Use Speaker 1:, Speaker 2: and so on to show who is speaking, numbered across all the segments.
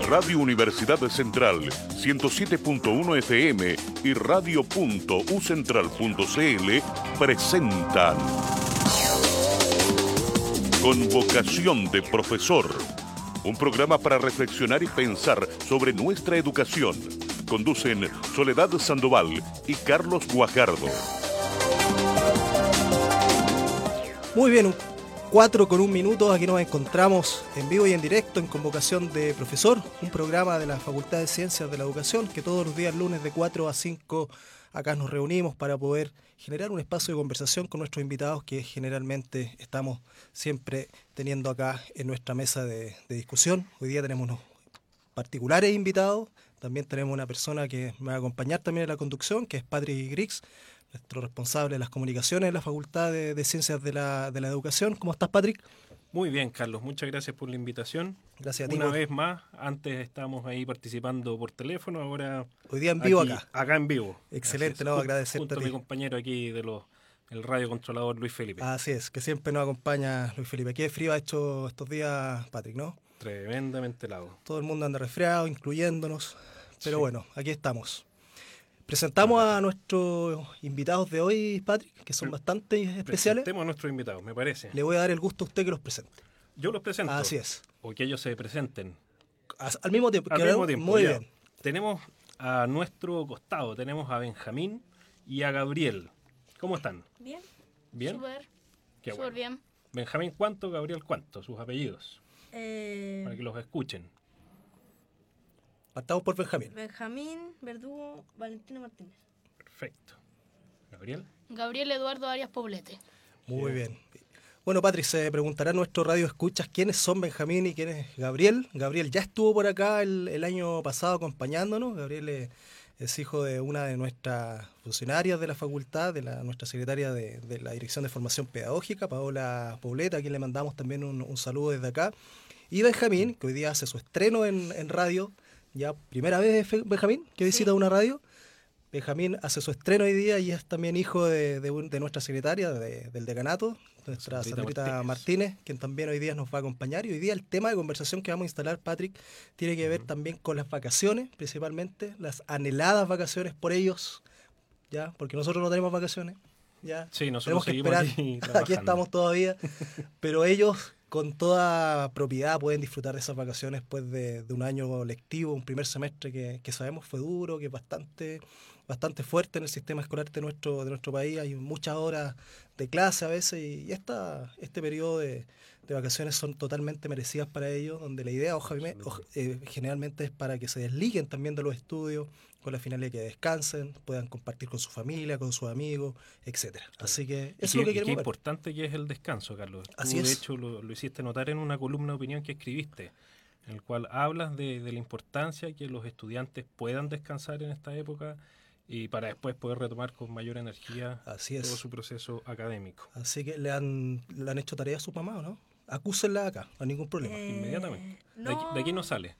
Speaker 1: Radio Universidad Central 107.1 FM y radio.ucentral.cl presentan Con vocación de profesor, un programa para reflexionar y pensar sobre nuestra educación. Conducen Soledad Sandoval y Carlos Guajardo.
Speaker 2: Muy bien, 4:01. Aquí nos encontramos en vivo y en directo en Convocación de Profesor, un programa de la Facultad de Ciencias de la Educación que todos los días lunes de 4 a 5 acá nos reunimos para poder generar un espacio de conversación con nuestros invitados que generalmente estamos siempre teniendo acá en nuestra mesa de discusión. Hoy día tenemos unos particulares invitados, también tenemos una persona que me va a acompañar también en la conducción, que es Patrick Griggs, nuestro responsable de las comunicaciones de la Facultad de Ciencias de la Educación. ¿Cómo estás, Patrick?
Speaker 3: Muy bien, Carlos. Muchas gracias por la invitación.
Speaker 2: Gracias a ti.
Speaker 3: Una vez más, antes estábamos ahí participando por teléfono, ahora...
Speaker 2: Hoy día en vivo
Speaker 3: aquí,
Speaker 2: acá.
Speaker 3: Acá en vivo.
Speaker 2: Excelente, no, agradecerte
Speaker 3: junto a mi compañero aquí del radiocontrolador Luis Felipe.
Speaker 2: Así es, que siempre nos acompaña Luis Felipe. Qué frío ha hecho estos días, Patrick, ¿no?
Speaker 3: Tremendamente helado.
Speaker 2: Todo el mundo anda resfriado, incluyéndonos. Pero sí. Bueno, aquí estamos. Presentamos a nuestros invitados de hoy, Patrick, que son bastante especiales.
Speaker 3: Presentemos a nuestros invitados, me parece.
Speaker 2: Le voy a dar el gusto a usted que los presente.
Speaker 3: ¿Yo los presento?
Speaker 2: Así es.
Speaker 3: O que ellos se presenten.
Speaker 2: Al mismo tiempo.
Speaker 3: Al mismo tiempo.
Speaker 2: Muy
Speaker 3: ya.
Speaker 2: bien.
Speaker 3: Tenemos a nuestro costado, tenemos a Benjamín y a Gabriel. ¿Cómo están?
Speaker 4: Bien.
Speaker 3: ¿Bien?
Speaker 4: Súper.
Speaker 3: Qué
Speaker 4: Súper
Speaker 3: bueno.
Speaker 4: bien.
Speaker 3: Benjamín, ¿cuánto? Gabriel, ¿cuánto? Sus apellidos. Para que los escuchen.
Speaker 2: Partamos por Benjamín.
Speaker 4: Benjamín Verdugo Valentino Martínez.
Speaker 3: Perfecto. ¿Gabriel?
Speaker 4: Gabriel Eduardo Arias Poblete.
Speaker 2: Muy bien. Bueno, Patrick, se preguntará a nuestro radio escuchas quiénes son Benjamín y quién es Gabriel. Gabriel ya estuvo por acá el año pasado acompañándonos. Gabriel es hijo de una de nuestras funcionarias de la facultad, nuestra secretaria de la Dirección de Formación Pedagógica, Paola Poblete, a quien le mandamos también un saludo desde acá. Y Benjamín, que hoy día hace su estreno en radio, ya primera vez Benjamín que visita una radio. Benjamín hace su estreno hoy día y es también hijo de nuestra secretaria del decanato, nuestra Sandrita Martínez, quien también hoy día nos va a acompañar. Y hoy día el tema de conversación que vamos a instalar, Patrick, tiene que ver también con las vacaciones, principalmente las anheladas vacaciones por ellos, ya, porque nosotros no tenemos vacaciones, ya.
Speaker 3: Sí, nosotros seguimos
Speaker 2: aquí estamos todavía, pero ellos con toda propiedad pueden disfrutar de esas vacaciones después de un año lectivo, un primer semestre que sabemos fue duro, que es bastante fuerte en el sistema escolar de nuestro país. Hay muchas horas de clase a veces y este periodo de vacaciones son totalmente merecidas para ellos, donde la idea generalmente es para que se desliguen también de los estudios, con la finalidad de que descansen, puedan compartir con su familia, con sus amigos, etcétera. Así que eso es lo que queremos ver.
Speaker 3: Qué importante que es el descanso, Carlos.
Speaker 2: Así
Speaker 3: Tú,
Speaker 2: es.
Speaker 3: de hecho, lo hiciste notar en una columna de opinión que escribiste, en el cual hablas de la importancia que los estudiantes puedan descansar en esta época y para después poder retomar con mayor energía todo su proceso académico.
Speaker 2: Así que le han hecho tarea a su mamá, ¿o no? Acúsenla acá, no hay ningún problema.
Speaker 3: Inmediatamente.
Speaker 4: No.
Speaker 3: De aquí no sale.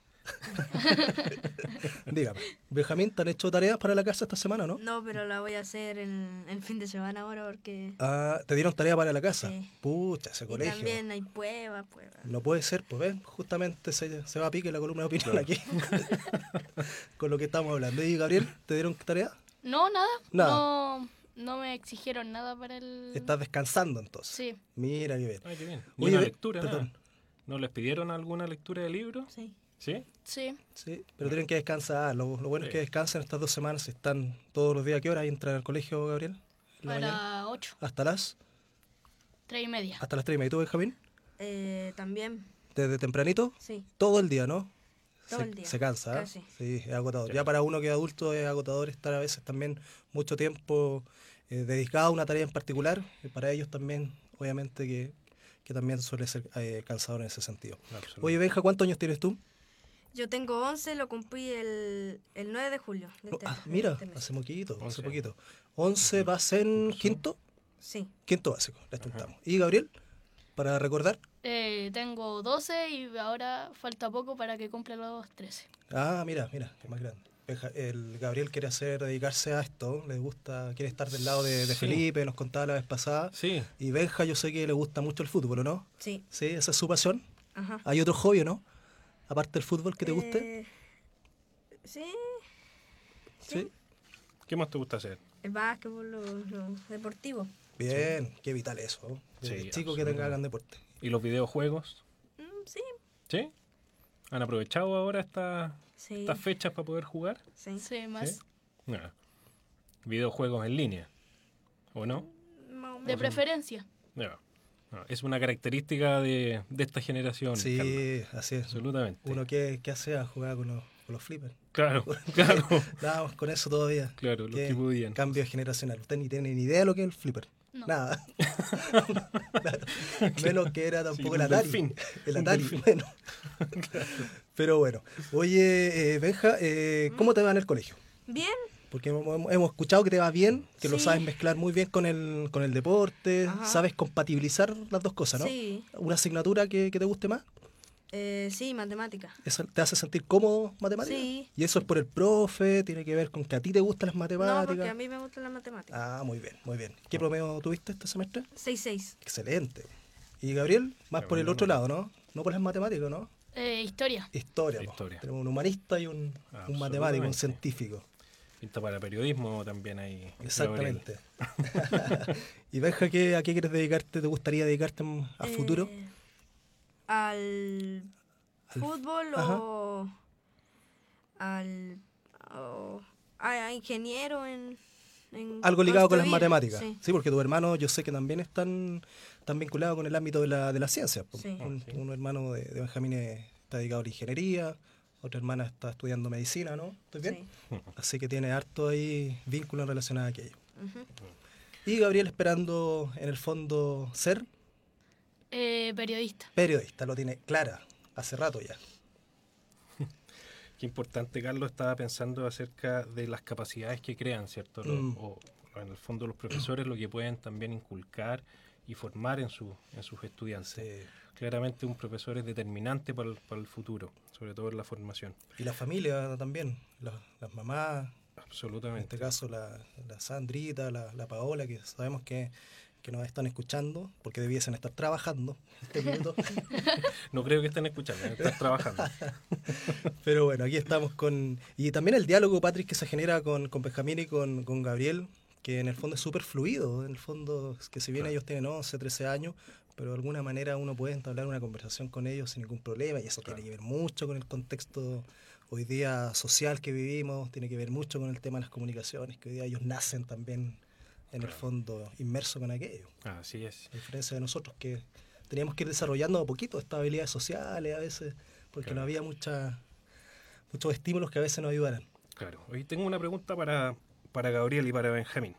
Speaker 2: Dígame, Benjamín, ¿te han hecho tareas para la casa esta semana, no?
Speaker 4: No, pero la voy a hacer el fin de semana ahora porque...
Speaker 2: ¿Te dieron tarea para la casa?
Speaker 4: Sí.
Speaker 2: Pucha, ese colegio.
Speaker 4: Y también hay pruebas.
Speaker 2: No puede ser, pues ven, justamente se va a pique la columna de opinión aquí, con lo que estamos hablando. ¿Y Gabriel, te dieron tarea?
Speaker 4: No, nada.
Speaker 2: Nada.
Speaker 4: No me exigieron nada para el...
Speaker 2: ¿Estás descansando entonces?
Speaker 4: Sí.
Speaker 2: Mira, qué bien.
Speaker 3: Ay, qué bien.
Speaker 2: Oye,
Speaker 3: ¿Una lectura?
Speaker 2: perdón.
Speaker 3: ¿No les pidieron alguna lectura de libro?
Speaker 4: Sí.
Speaker 3: ¿Sí?
Speaker 4: Sí.
Speaker 2: Sí, pero tienen que descansar. Lo bueno es que descansen estas 2 semanas. Están todos los días. ¿A qué hora entran al colegio, Gabriel?
Speaker 4: A las 8.
Speaker 2: ¿Hasta las?
Speaker 4: 3:30.
Speaker 2: Hasta las 3:30. ¿Y tú, Benjamín?
Speaker 4: También.
Speaker 2: ¿Desde tempranito?
Speaker 4: Sí.
Speaker 2: Todo el día, ¿no?
Speaker 4: Todo el día.
Speaker 2: Se cansa, ¿eh?
Speaker 4: Casi.
Speaker 2: Sí, es agotador.
Speaker 3: Sí.
Speaker 2: Ya para uno que es adulto es agotador estar a veces también mucho tiempo dedicado a una tarea en particular. Y para ellos también, obviamente, que también suele ser cansador en ese sentido. Oye, Benja, ¿cuántos años tienes tú?
Speaker 4: Yo tengo 11, lo cumplí el 9 de julio.
Speaker 2: Mira, hace poquito. 11 vas en quinto.
Speaker 4: Sí.
Speaker 2: Quinto básico, le apuntamos. ¿Y Gabriel? Para recordar.
Speaker 4: Tengo 12 y ahora falta poco para que cumpla los 13.
Speaker 2: Ah, mira, que más grande. El Gabriel quiere dedicarse a esto, quiere estar del lado de
Speaker 3: Sí.
Speaker 2: Felipe, nos contaba la vez pasada.
Speaker 3: Sí.
Speaker 2: Y Benja, yo sé que le gusta mucho el fútbol, ¿o no?
Speaker 4: Sí.
Speaker 2: Sí, esa es su pasión.
Speaker 4: Ajá.
Speaker 2: ¿Hay otro hobby, o no? aparte del fútbol, que te guste?
Speaker 5: Sí.
Speaker 2: Sí.
Speaker 3: ¿Qué más te gusta hacer?
Speaker 5: El básquetbol, lo deportivo.
Speaker 2: Bien, qué vital eso, ¿no? Desde
Speaker 3: Sí,
Speaker 2: chico que tenga hagan deporte.
Speaker 3: ¿Y los videojuegos?
Speaker 5: Sí,
Speaker 3: ¿Sí? ¿Han aprovechado ahora
Speaker 5: sí.
Speaker 3: estas fechas para poder jugar?
Speaker 5: Sí.
Speaker 4: Sí, más.
Speaker 3: ¿Sí? Ah. ¿Videojuegos en línea? ¿O no?
Speaker 5: Más o
Speaker 4: De
Speaker 5: menos.
Speaker 4: preferencia.
Speaker 3: No. No, es una característica de esta generación. Carlos.
Speaker 2: Sí, así es.
Speaker 3: Absolutamente.
Speaker 2: Uno que hace a jugar con los flippers.
Speaker 3: Claro, claro,
Speaker 2: Nada más con eso todavía.
Speaker 3: claro, los
Speaker 2: Qué
Speaker 3: que podían.
Speaker 2: cambio generacional. Usted ni tiene ni idea de lo que es el flipper.
Speaker 4: No.
Speaker 2: Nada. Claro. Menos que era tampoco
Speaker 3: Sí,
Speaker 2: el
Speaker 3: un
Speaker 2: Atari.
Speaker 3: delfín.
Speaker 2: El
Speaker 3: Un
Speaker 2: Atari,
Speaker 3: delfín.
Speaker 2: bueno. Pero bueno. Oye, Benja, ¿cómo te va en el colegio?
Speaker 5: Bien.
Speaker 2: Porque hemos escuchado que te va bien, que lo
Speaker 5: Sí.
Speaker 2: sabes mezclar muy bien con el deporte,
Speaker 5: Ajá.
Speaker 2: sabes compatibilizar las dos cosas, ¿no?
Speaker 5: Sí.
Speaker 2: ¿Una asignatura que te guste más?
Speaker 5: Sí, matemática.
Speaker 2: ¿Eso te hace sentir cómodo matemáticas?
Speaker 5: Sí.
Speaker 2: ¿Y eso es por el profe? ¿Tiene que ver con que a ti te gustan las
Speaker 5: No,
Speaker 2: matemáticas?
Speaker 5: porque a mí me gustan las matemáticas.
Speaker 2: Ah, muy bien, muy bien. ¿Qué promedio tuviste este semestre?
Speaker 5: 6-6.
Speaker 2: Excelente. ¿Y Gabriel? Más por el
Speaker 3: Tremendo
Speaker 2: otro
Speaker 3: nota.
Speaker 2: lado, ¿no? No por las matemáticas, ¿no?
Speaker 4: Historia.
Speaker 2: Historia. po.
Speaker 3: Historia.
Speaker 2: Tenemos un humanista y un matemático, un
Speaker 3: Absolutamente.
Speaker 2: científico.
Speaker 3: Pinta para periodismo también hay.
Speaker 2: Exactamente. ¿Y Benja, a qué quieres dedicarte? ¿Te gustaría dedicarte a futuro?
Speaker 5: Al fútbol
Speaker 2: Ajá.
Speaker 5: o a ingeniero en
Speaker 2: Algo ligado con las
Speaker 5: construir.
Speaker 2: matemáticas.
Speaker 5: Sí.
Speaker 2: Sí, porque tus hermanos yo sé que también están vinculados con el ámbito de la ciencia. po.
Speaker 5: Sí.
Speaker 2: Un hermano de Benjamín está dedicado a la ingeniería, otra hermana está estudiando medicina, ¿no? ¿Estoy bien?
Speaker 5: Sí.
Speaker 2: Así que tiene harto ahí vínculo en relación a aquello.
Speaker 5: Ujú.
Speaker 2: Y Gabriel esperando en el fondo ser
Speaker 4: Periodista.
Speaker 2: periodista, lo tiene clara, hace rato ya.
Speaker 3: Qué importante, Carlos, estaba pensando acerca de las capacidades que crean, ¿cierto? O en el fondo los profesores lo que pueden también inculcar y formar en sus estudiantes.
Speaker 2: Sí.
Speaker 3: Claramente un profesor es determinante para el futuro, sobre todo en la formación.
Speaker 2: Y la familia también, las mamás, en
Speaker 3: Absolutamente.
Speaker 2: este caso la Sandrita, la Paola, que sabemos que nos están escuchando, porque debiesen estar trabajando en este minuto.
Speaker 3: No creo que estén escuchando, están trabajando.
Speaker 2: Pero bueno, aquí estamos con... Y también el diálogo, Patrick, que se genera con Benjamín y con Gabriel, que en el fondo es súper fluido. En el fondo, es que si bien
Speaker 3: Claro.
Speaker 2: ellos tienen 11, 13 años, pero de alguna manera uno puede entablar una conversación con ellos sin ningún problema, y eso
Speaker 3: Claro.
Speaker 2: tiene que ver mucho con el contexto hoy día social que vivimos, tiene que ver mucho con el tema de las comunicaciones, que hoy día ellos nacen también, en el
Speaker 3: Claro.
Speaker 2: fondo, inmersos con aquello.
Speaker 3: Así es.
Speaker 2: A diferencia de nosotros, que teníamos que ir desarrollando a poquito estas habilidades sociales a veces, porque
Speaker 3: Claro.
Speaker 2: no había muchos estímulos que a veces nos ayudaran.
Speaker 3: Claro. Hoy tengo una pregunta para Gabriel y para Benjamín.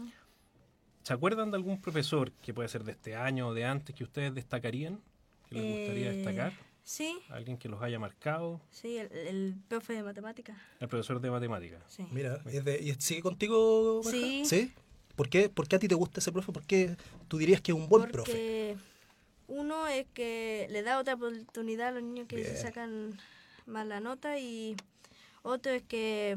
Speaker 3: ¿Se acuerdan de algún profesor, que puede ser de este año o de antes, que ustedes destacarían? ¿Que les gustaría destacar?
Speaker 5: Sí,
Speaker 3: ¿Alguien que los haya marcado?
Speaker 5: sí, el profe de matemáticas.
Speaker 3: El profesor de matemáticas.
Speaker 5: Sí.
Speaker 2: Mira, ¿y sigue contigo, Benja?
Speaker 5: Sí.
Speaker 2: ¿Sí? ¿Por qué a ti te gusta ese profe? ¿Por qué tú dirías que es un buen profe?
Speaker 5: Porque uno es que le da otra oportunidad a los niños que
Speaker 2: Bien.
Speaker 5: se sacan mala nota, y otro es que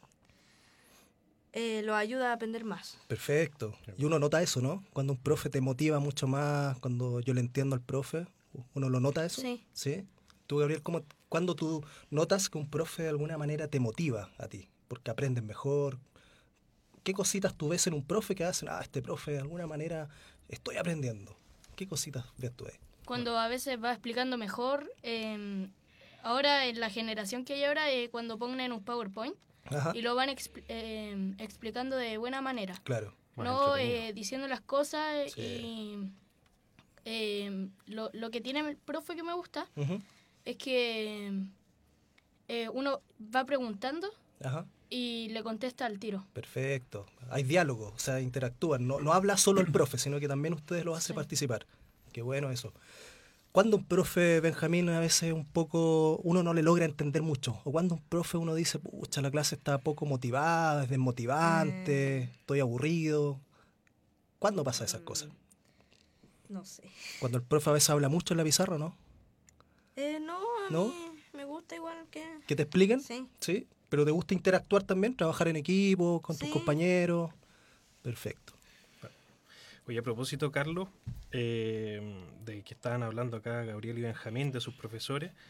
Speaker 5: los ayuda a aprender más.
Speaker 2: Perfecto. Y uno nota eso, ¿no? Cuando un profe te motiva mucho más, cuando yo le entiendo al profe, ¿uno lo nota eso?
Speaker 5: Sí.
Speaker 2: ¿Sí? Tú, Gabriel, ¿cuándo tú notas que un profe de alguna manera te motiva a ti? Porque aprendes mejor. ¿Qué cositas tú ves en un profe que hacen? Este profe de alguna manera estoy aprendiendo. ¿Qué cositas ves tú ahí?
Speaker 4: Cuando a veces va explicando mejor. Ahora, en la generación que hay ahora, cuando ponen un PowerPoint
Speaker 2: Ajá,
Speaker 4: y lo van explicando de buena manera.
Speaker 2: claro.
Speaker 3: Más
Speaker 4: No
Speaker 3: entretenido.
Speaker 4: diciendo las cosas.
Speaker 2: Sí.
Speaker 4: Y lo que tiene el profe que me gusta
Speaker 2: Ujú,
Speaker 4: es que uno va preguntando
Speaker 2: Ajá,
Speaker 4: y le contesta al tiro.
Speaker 2: perfecto. Hay diálogo, o sea, interactúan. No habla solo el profe, sino que también ustedes los hace
Speaker 4: Sí.
Speaker 2: participar. Qué bueno eso. Cuando un profe, Benjamín, a veces un poco, uno no le logra entender mucho, o cuando un profe uno dice, pucha, la clase está poco motivada, es desmotivante, estoy aburrido. ¿Cuándo pasa esas cosas?
Speaker 5: No sé.
Speaker 2: Cuando el profe a veces habla mucho en la pizarra, ¿no?
Speaker 5: No, a
Speaker 2: ¿No?
Speaker 5: mí me gusta igual que...
Speaker 2: ¿Que te expliquen?
Speaker 5: Sí.
Speaker 2: ¿Sí? ¿Pero te gusta interactuar también? ¿Trabajar en equipo, con tus
Speaker 5: Sí.
Speaker 2: compañeros? Perfecto.
Speaker 3: Oye, a propósito, Carlos, de que estaban hablando acá Gabriel y Benjamín, de sus profesores,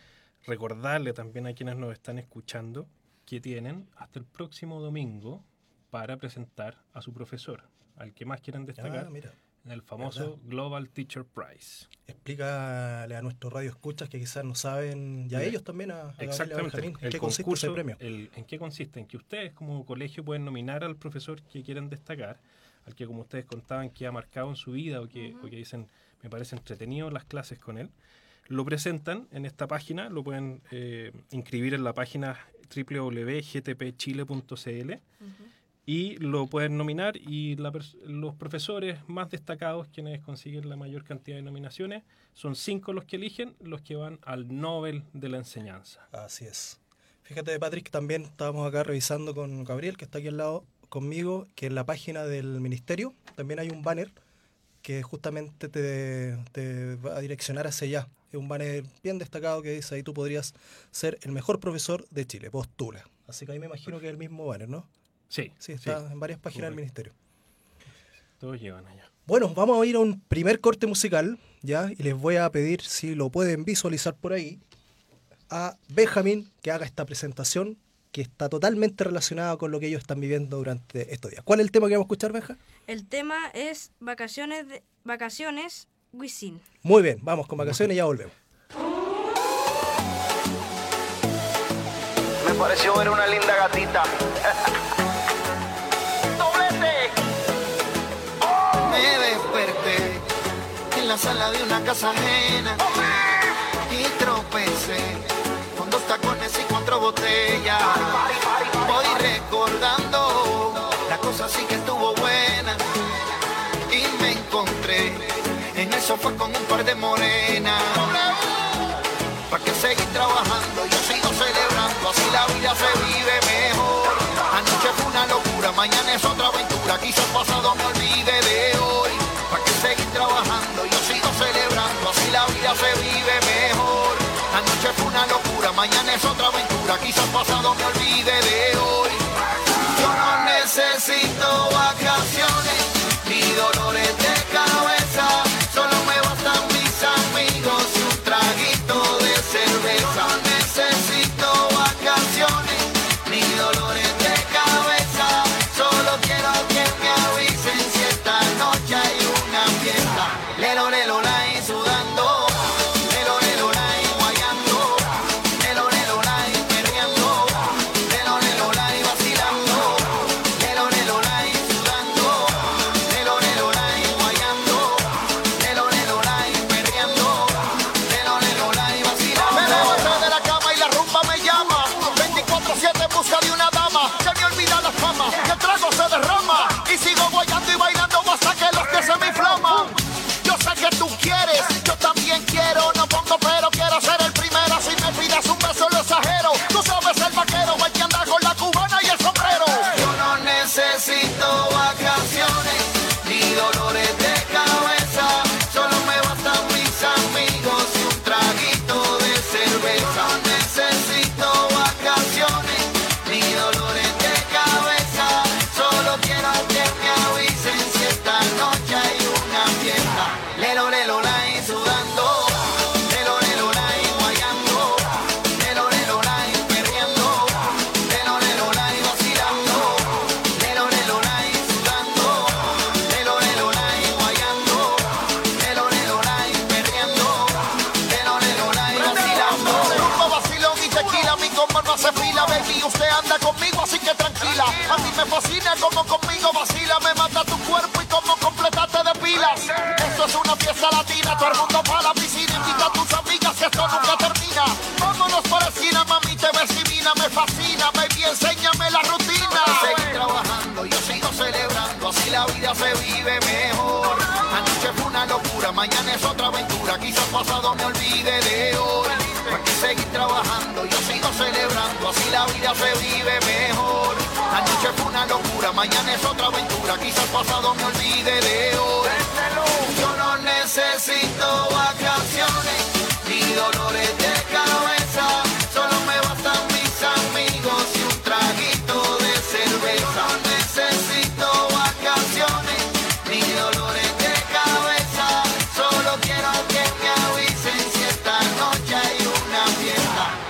Speaker 3: recordarle también a quienes nos están escuchando que tienen hasta el próximo domingo para presentar a su profesor, al que más quieran destacar,
Speaker 2: mira,
Speaker 3: en el famoso Global Teacher Prize.
Speaker 2: Explícale a nuestros radioescuchas que quizás no saben, y a ellos también, a Gabriel y a
Speaker 3: Exactamente.
Speaker 2: Benjamín, ¿en
Speaker 3: El
Speaker 2: qué consiste
Speaker 3: concurso,
Speaker 2: ese premio?
Speaker 3: ¿en qué consiste? En que ustedes como colegio pueden nominar al profesor que quieren destacar, al que como ustedes contaban que ha marcado en su vida o que dicen, me parece entretenido las clases con él. Lo presentan en esta página, lo pueden inscribir en la página www.gtpchile.cl y lo pueden nominar, y los profesores más destacados, quienes consiguen la mayor cantidad de nominaciones, son 5 los que eligen, los que van al Nobel de la enseñanza.
Speaker 2: Así es. Fíjate, Patrick, también estábamos acá revisando con Gabriel, que está aquí al lado conmigo, que en la página del ministerio también hay un banner que justamente te va a direccionar hacia allá. Es un banner bien destacado que dice ahí tú podrías ser el mejor profesor de Chile, postula. Así que ahí me imagino que es el mismo banner, ¿no?
Speaker 3: Sí,
Speaker 2: Está en varias páginas del ministerio.
Speaker 3: Todos llevan allá.
Speaker 2: Bueno, vamos a ir a un primer corte musical, ¿ya? Y les voy a pedir, si lo pueden visualizar por ahí, a Benjamín que haga esta presentación que está totalmente relacionada con lo que ellos están viviendo durante estos días. ¿Cuál es el tema que vamos a escuchar, Benja?
Speaker 5: El tema es Vacaciones Wisin.
Speaker 2: Muy bien, vamos con vacaciones y ya volvemos.
Speaker 6: Me pareció ver una linda gatita. ¡Doblete! ¡Oh! Me desperté en la sala de una casa ajena y tropecé con 2 tacones y 4 botellas. Voy recordando, la cosa sí que estuvo buena y me encontré en el sofá con un par de morenas. ¿Para qué seguir trabajando? Yo sigo celebrando, así la vida se vive mejor. Anoche fue una locura, mañana es otra aventura. Quizás pasado me olvide de hoy. ¿Para qué seguir trabajando? Yo sigo celebrando, así la vida se vive mejor. Anoche fue una locura, mañana es otra aventura. Quizás pasado me olvide de hoy. Yo no necesito vacaciones ni dolores de cabeza. Solo me bastan mis amigos y un traguito de cerveza. No necesito vacaciones ni dolores de cabeza. Solo quiero que me avisen si esta noche hay una fiesta. Lelo, lelo, lai, sudando. Lelo, lelo, lai, guayando. Lelo, lelo, lai, perreando. Lelo, lelo, lai, vacilando. Lelo, lelo, lai, sudando. Lelo, lelo, lai, guayando. Lelo, lelo, lai, perreando. Lelo, lelo, lai, vacilando. Me levanté de la cama y la rumba me llama. 24/7 en busca de una dama. Se me olvida la fama y el trago se derrama. Y sigo guayando y bailando hasta que los pies se me inflaman. Yo sé que tú quieres, yo también quiero. No pongo pero, quiero ser el primero. Si me pidas un beso lo exagero. Tú sabes el vaquero, el que anda con la cubana y el sombrero. Yo no necesito vacaciones ni dolores de cabeza. Solo me bastan mis amigos y un traguito de cerveza. No necesito vacaciones ni dolores de cabeza. Solo quiero que me avisen si esta noche hay una fiesta. Lelo, lelo, lai, sudando. Lelo, lelo, lai, guayando. Lelo, lelo, lai, perreando. Lelo, lelo, lai, vacilando. Lelo, lelo, lai, sudando. Lelo, lelo, lai, guayando. Lelo, lelo, lai, perreando. Lelo, lelo, lai, vacilando. Rumba, vacilón y tequila, mi compa no hace fila, baby. Usted anda conmigo, así que tranquila. A mí me fascina como conmigo vacila. Me mata tu cuerpo y como completaste de pilas. Esto es una fiesta latina, todo el mundo para la piscina. Invita a tus amigas que esto nunca termina. Vámonos por la esquina, mami, te ves divina. Me fascina, baby, enséñame la rutina. Seguir trabajando, yo sigo celebrando. Así la vida se vive mejor. Anoche fue una locura, mañana es otra aventura. Quizás pasado me olvide de hoy. ¿Para qué seguir trabajando? Yo sigo celebrando. Así la vida se vive mejor. Anoche fue una locura, mañana es otra aventura. Quizás pasado me olvide de hoy. Yo no necesito vacaciones ni dolores de cabeza. Solo me bastan mis amigos y un traguito de cerveza. No necesito vacaciones ni dolores de cabeza. Solo quiero que me avisen si esta noche hay una fiesta.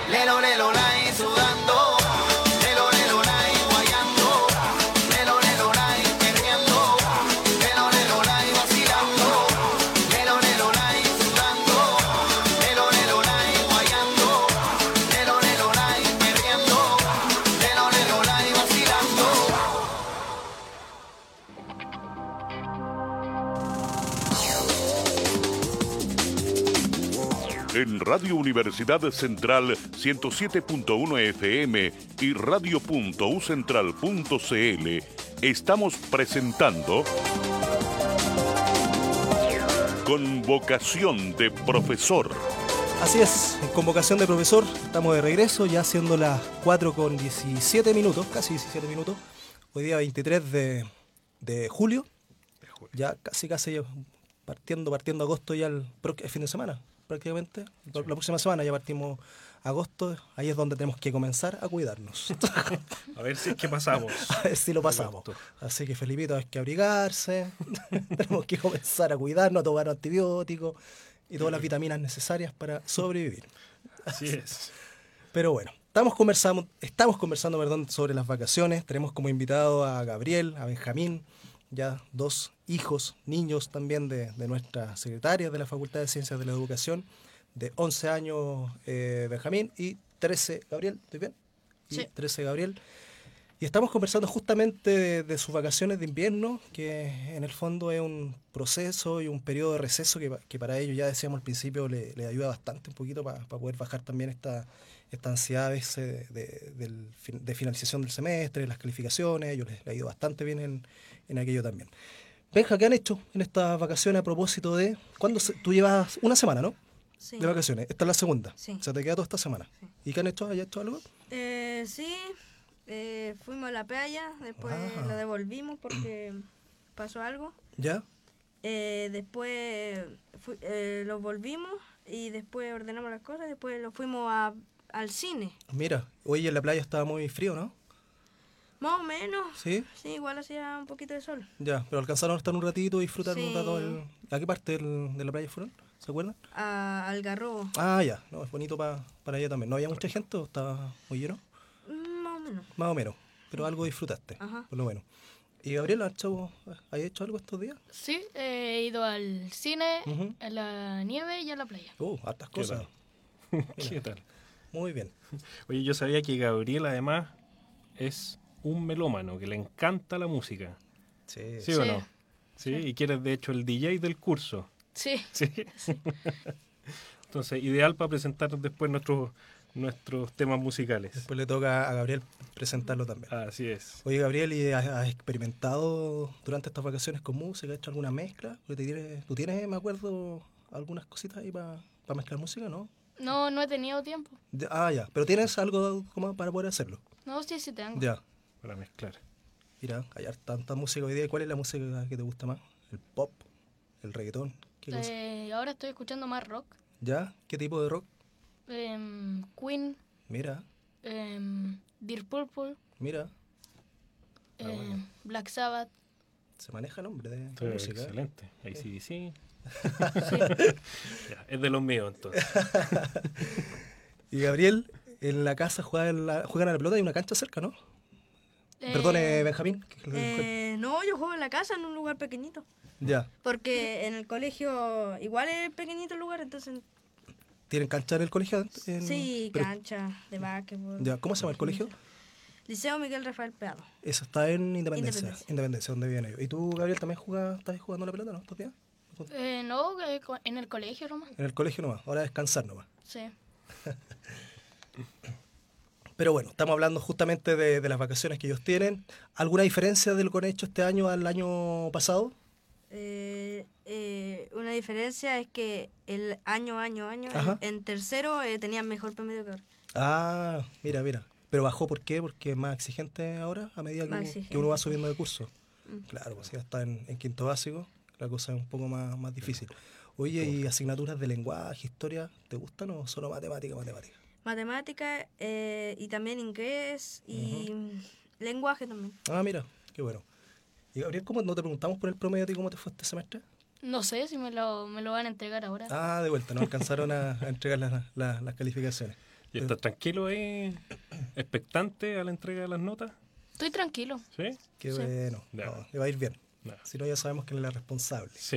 Speaker 1: En Radio Universidad Central 107.1 FM y radio.ucentral.cl estamos presentando Convocación de Profesor.
Speaker 2: Así es, en Convocación de Profesor, estamos de regreso, ya siendo las 4:17, casi 17 minutos. Hoy día 23 de julio, ya casi partiendo agosto ya el fin de semana, prácticamente. La próxima semana ya partimos agosto, ahí es donde tenemos que comenzar a cuidarnos.
Speaker 3: A ver si es que pasamos.
Speaker 2: A ver si lo pasamos. Así que Felipito, hay que abrigarse, tenemos que comenzar a cuidarnos, a tomar antibióticos y todas las vitaminas necesarias para sobrevivir.
Speaker 3: Así es.
Speaker 2: Pero bueno, estamos conversando, sobre las vacaciones. Tenemos como invitado a Gabriel, a Benjamín, ya dos hijos, niños también de nuestras secretarias de la Facultad de Ciencias de la Educación, de 11 años Benjamín y 13 Gabriel, ¿estoy bien?
Speaker 4: Sí.
Speaker 2: Y 13 Gabriel. Y estamos conversando justamente de sus vacaciones de invierno, que en el fondo es un proceso y un periodo de receso que para ellos, ya decíamos al principio, le ayuda bastante un poquito para poder bajar también esta ansiedad a veces de finalización del semestre, las calificaciones. A ellos les ha ido bastante bien en aquello también. Benja, ¿qué han hecho en estas vacaciones a propósito de... Tú llevas una semana, ¿no?
Speaker 5: Sí.
Speaker 2: De vacaciones. Esta es la segunda.
Speaker 5: Sí.
Speaker 2: O sea, te queda toda esta semana.
Speaker 5: Sí.
Speaker 2: ¿Y qué han hecho? ¿Has hecho algo?
Speaker 5: Sí, fuimos a la playa, después
Speaker 2: Ajá.
Speaker 5: la devolvimos porque pasó algo.
Speaker 2: ¿Ya?
Speaker 5: Después los volvimos y después ordenamos las cosas, después los fuimos al cine.
Speaker 2: Mira, hoy en la playa estaba muy frío, ¿no?
Speaker 5: Más o menos.
Speaker 2: ¿Sí?
Speaker 5: Sí, igual hacía un poquito de sol.
Speaker 2: Ya, pero alcanzaron a estar un ratito y disfrutar un
Speaker 5: Sí.
Speaker 2: rato. ¿A qué parte de la playa fueron? ¿Se acuerdan?
Speaker 5: Al Garrobo.
Speaker 2: Ah, ya, no, es bonito para allá también. ¿No había mucha gente o estaba muy lleno?
Speaker 5: Más o menos.
Speaker 2: Más o menos, pero algo disfrutaste,
Speaker 5: Ajá.
Speaker 2: por lo menos. ¿Y Gabriel, has hecho algo estos días?
Speaker 4: Sí, he ido al cine,
Speaker 2: Ujú.
Speaker 4: a la nieve y a la playa.
Speaker 2: Hartas
Speaker 3: ¿Qué
Speaker 2: cosas.
Speaker 3: ¿Qué tal?
Speaker 2: Muy bien.
Speaker 3: Oye, yo sabía que Gabriel además es un melómano, que le encanta la música.
Speaker 2: Sí.
Speaker 3: ¿Sí o
Speaker 4: Sí.
Speaker 3: no? Sí, y que eres de hecho el DJ del curso.
Speaker 4: Sí,
Speaker 3: Sí. Entonces, ideal para presentar después nuestros temas musicales.
Speaker 2: Después le toca a Gabriel presentarlo también.
Speaker 3: Así es.
Speaker 2: Oye, Gabriel, ¿y has experimentado durante estas vacaciones con música? ¿Has hecho alguna mezcla? Porque tú tienes, me acuerdo, algunas cositas ahí para mezclar música, ¿no?
Speaker 4: no he tenido tiempo.
Speaker 2: Ya. Pero ¿tienes algo como para poder hacerlo?
Speaker 4: No, sí tengo.
Speaker 2: Ya.
Speaker 3: Para mezclar.
Speaker 2: Mira, hay tanta música hoy día. ¿Cuál es la música que te gusta más? ¿El pop? ¿El reggaetón? ¿Qué cosa?
Speaker 4: Ahora estoy escuchando más rock.
Speaker 2: ¿Ya? ¿Qué tipo de rock?
Speaker 4: Queen,
Speaker 2: Mira,
Speaker 4: Deep Purple,
Speaker 2: mira. Bueno.
Speaker 4: Black Sabbath.
Speaker 2: Se maneja el hombre de
Speaker 3: Esto es
Speaker 2: música.
Speaker 3: excelente. AC/DC. Ya, es de los míos entonces.
Speaker 2: Y Gabriel, en la casa juegan a la pelota y hay una cancha cerca, ¿no? Perdone, Benjamín.
Speaker 5: No, yo juego en la casa, en un lugar pequeñito.
Speaker 2: Ya.
Speaker 5: Porque en el colegio igual es pequeñito el lugar, entonces...
Speaker 2: ¿Tienen cancha en el colegio?
Speaker 5: Sí,
Speaker 2: Pero-
Speaker 5: cancha de básquetbol.
Speaker 2: Ya. ¿Cómo se llama el colegio?
Speaker 5: Liceo Miguel Rafael Prado.
Speaker 2: Eso está en Independencia.
Speaker 5: Independencia.
Speaker 2: Independencia, donde viven ellos. ¿Y tú, Gabriel, también estás jugando a la pelota, no? ¿Estos días?
Speaker 4: No, en el colegio nomás.
Speaker 2: En el colegio nomás. Ahora a descansar nomás.
Speaker 4: Sí.
Speaker 2: Pero bueno, estamos hablando justamente de las vacaciones que ellos tienen. ¿Alguna diferencia de lo que han hecho este año al año pasado?
Speaker 5: Una diferencia es que el año,
Speaker 2: Ajá.
Speaker 5: en tercero tenían mejor promedio que ahora.
Speaker 2: Ah, mira. ¿Pero bajó por qué? Porque es más exigente ahora a medida
Speaker 5: Más
Speaker 2: que
Speaker 5: exigente.
Speaker 2: uno va subiendo de curso.
Speaker 5: Mm.
Speaker 2: Claro, pues ya está en quinto básico, la cosa es un poco más difícil. Oye, ¿y asignaturas de lenguaje, historia, te gustan o solo matemática?
Speaker 5: Matemática y también inglés y lenguaje también.
Speaker 2: Ah, mira, qué bueno. Y Gabriel, ¿cómo no te preguntamos por el promedio y cómo te fue este semestre?
Speaker 4: No sé si me lo van a entregar ahora.
Speaker 2: Ah, de vuelta, no alcanzaron a entregar las calificaciones.
Speaker 3: ¿Y estás tranquilo ahí, expectante a la entrega de las notas?
Speaker 4: Estoy tranquilo.
Speaker 3: ¿Sí?
Speaker 2: Qué
Speaker 4: Sí.
Speaker 2: bueno,
Speaker 3: Ya.
Speaker 2: no, le va a ir bien.
Speaker 3: Ya.
Speaker 2: Si no, ya sabemos quién es la responsable.
Speaker 3: Sí.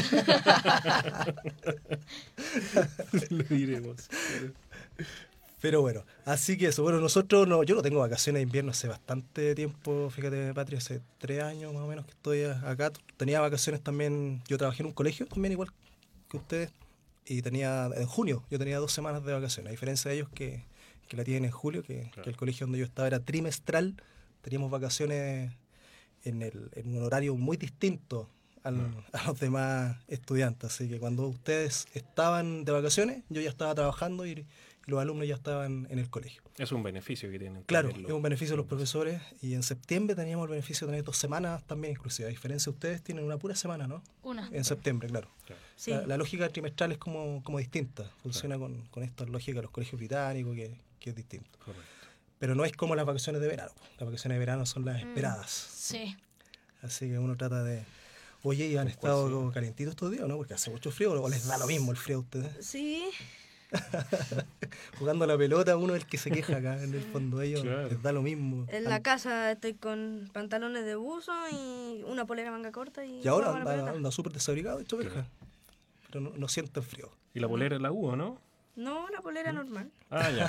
Speaker 3: Lo diremos.
Speaker 2: Pero bueno, así que eso. Bueno, yo no tengo vacaciones de invierno hace bastante tiempo, fíjate, Patria, hace 3 años más o menos que estoy acá. Tenía vacaciones también, yo trabajé en un colegio también igual que ustedes, y en junio yo tenía 2 semanas de vacaciones, a diferencia de ellos que la tienen en julio, que el colegio donde yo estaba era trimestral, teníamos vacaciones en un horario muy distinto a los demás estudiantes, así que cuando ustedes estaban de vacaciones, yo ya estaba trabajando y los alumnos ya estaban en el colegio.
Speaker 3: Es un beneficio que tienen.
Speaker 2: Claro, es un beneficio de los profesores, y en septiembre teníamos el beneficio de tener 2 semanas también inclusive. A diferencia de ustedes, tienen una pura semana, ¿no?
Speaker 4: Una.
Speaker 2: En septiembre, claro.
Speaker 5: Sí.
Speaker 2: La lógica trimestral es como distinta, funciona con esta lógica de los colegios británicos, que es distinto.
Speaker 3: Correcto.
Speaker 2: Pero no es como las vacaciones de verano. Las vacaciones de verano son las esperadas.
Speaker 4: Sí.
Speaker 2: Así que uno trata de... Oye, ¿y han estado calientitos estos días, no? Porque hace mucho frío, ¿o les da lo mismo el frío a ustedes?
Speaker 5: Sí,
Speaker 2: Jugando a la pelota, uno es el que se queja acá, en el fondo. Ellos
Speaker 3: Claro.
Speaker 2: les da lo mismo.
Speaker 5: en la casa estoy con pantalones de buzo y una polera manga corta y
Speaker 2: Y ahora
Speaker 5: juego a la pelota.
Speaker 2: anda súper desabrigado hecho verja. Pero no sienten frío.
Speaker 3: ¿Y la polera es la U, no?
Speaker 5: No, una polera normal.
Speaker 3: Ah, ya.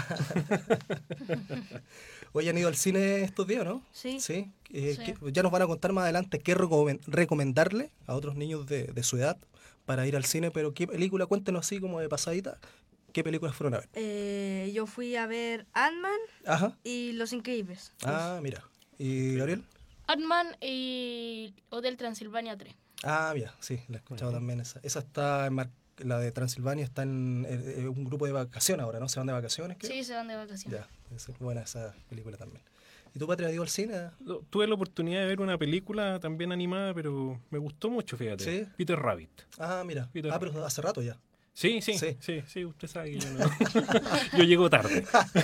Speaker 2: Oye, ¿han ido al cine estos días, no?
Speaker 5: Sí.
Speaker 2: ¿Sí?
Speaker 4: Sí.
Speaker 2: Ya nos van a contar más adelante qué recomendarle a otros niños de su edad para ir al cine, pero ¿qué película? Cuéntenos así como de pasadita, ¿qué películas fueron a ver?
Speaker 5: Yo fui a ver Ant-Man
Speaker 2: Ajá.
Speaker 5: y Los Increíbles.
Speaker 2: Ah, mira. ¿Y Gabriel?
Speaker 4: Ant-Man y Hotel Transilvania 3.
Speaker 2: Ah, mira, sí, la he escuchado también esa. Esa está la de Transilvania está en un grupo de vacaciones ahora, ¿no? ¿Se van de vacaciones? ¿Qué?
Speaker 4: Sí, se van de vacaciones.
Speaker 2: Ya, es buena esa película también. ¿Y tú, Patria, has ido al cine?
Speaker 3: Tuve la oportunidad de ver una película también animada, pero me gustó mucho, fíjate.
Speaker 2: ¿Sí?
Speaker 3: Peter Rabbit.
Speaker 2: Ah, mira.
Speaker 3: Peter
Speaker 2: Pero hace rato ya.
Speaker 3: Sí,
Speaker 2: Sí.
Speaker 3: usted sabe que yo no. Yo llego tarde.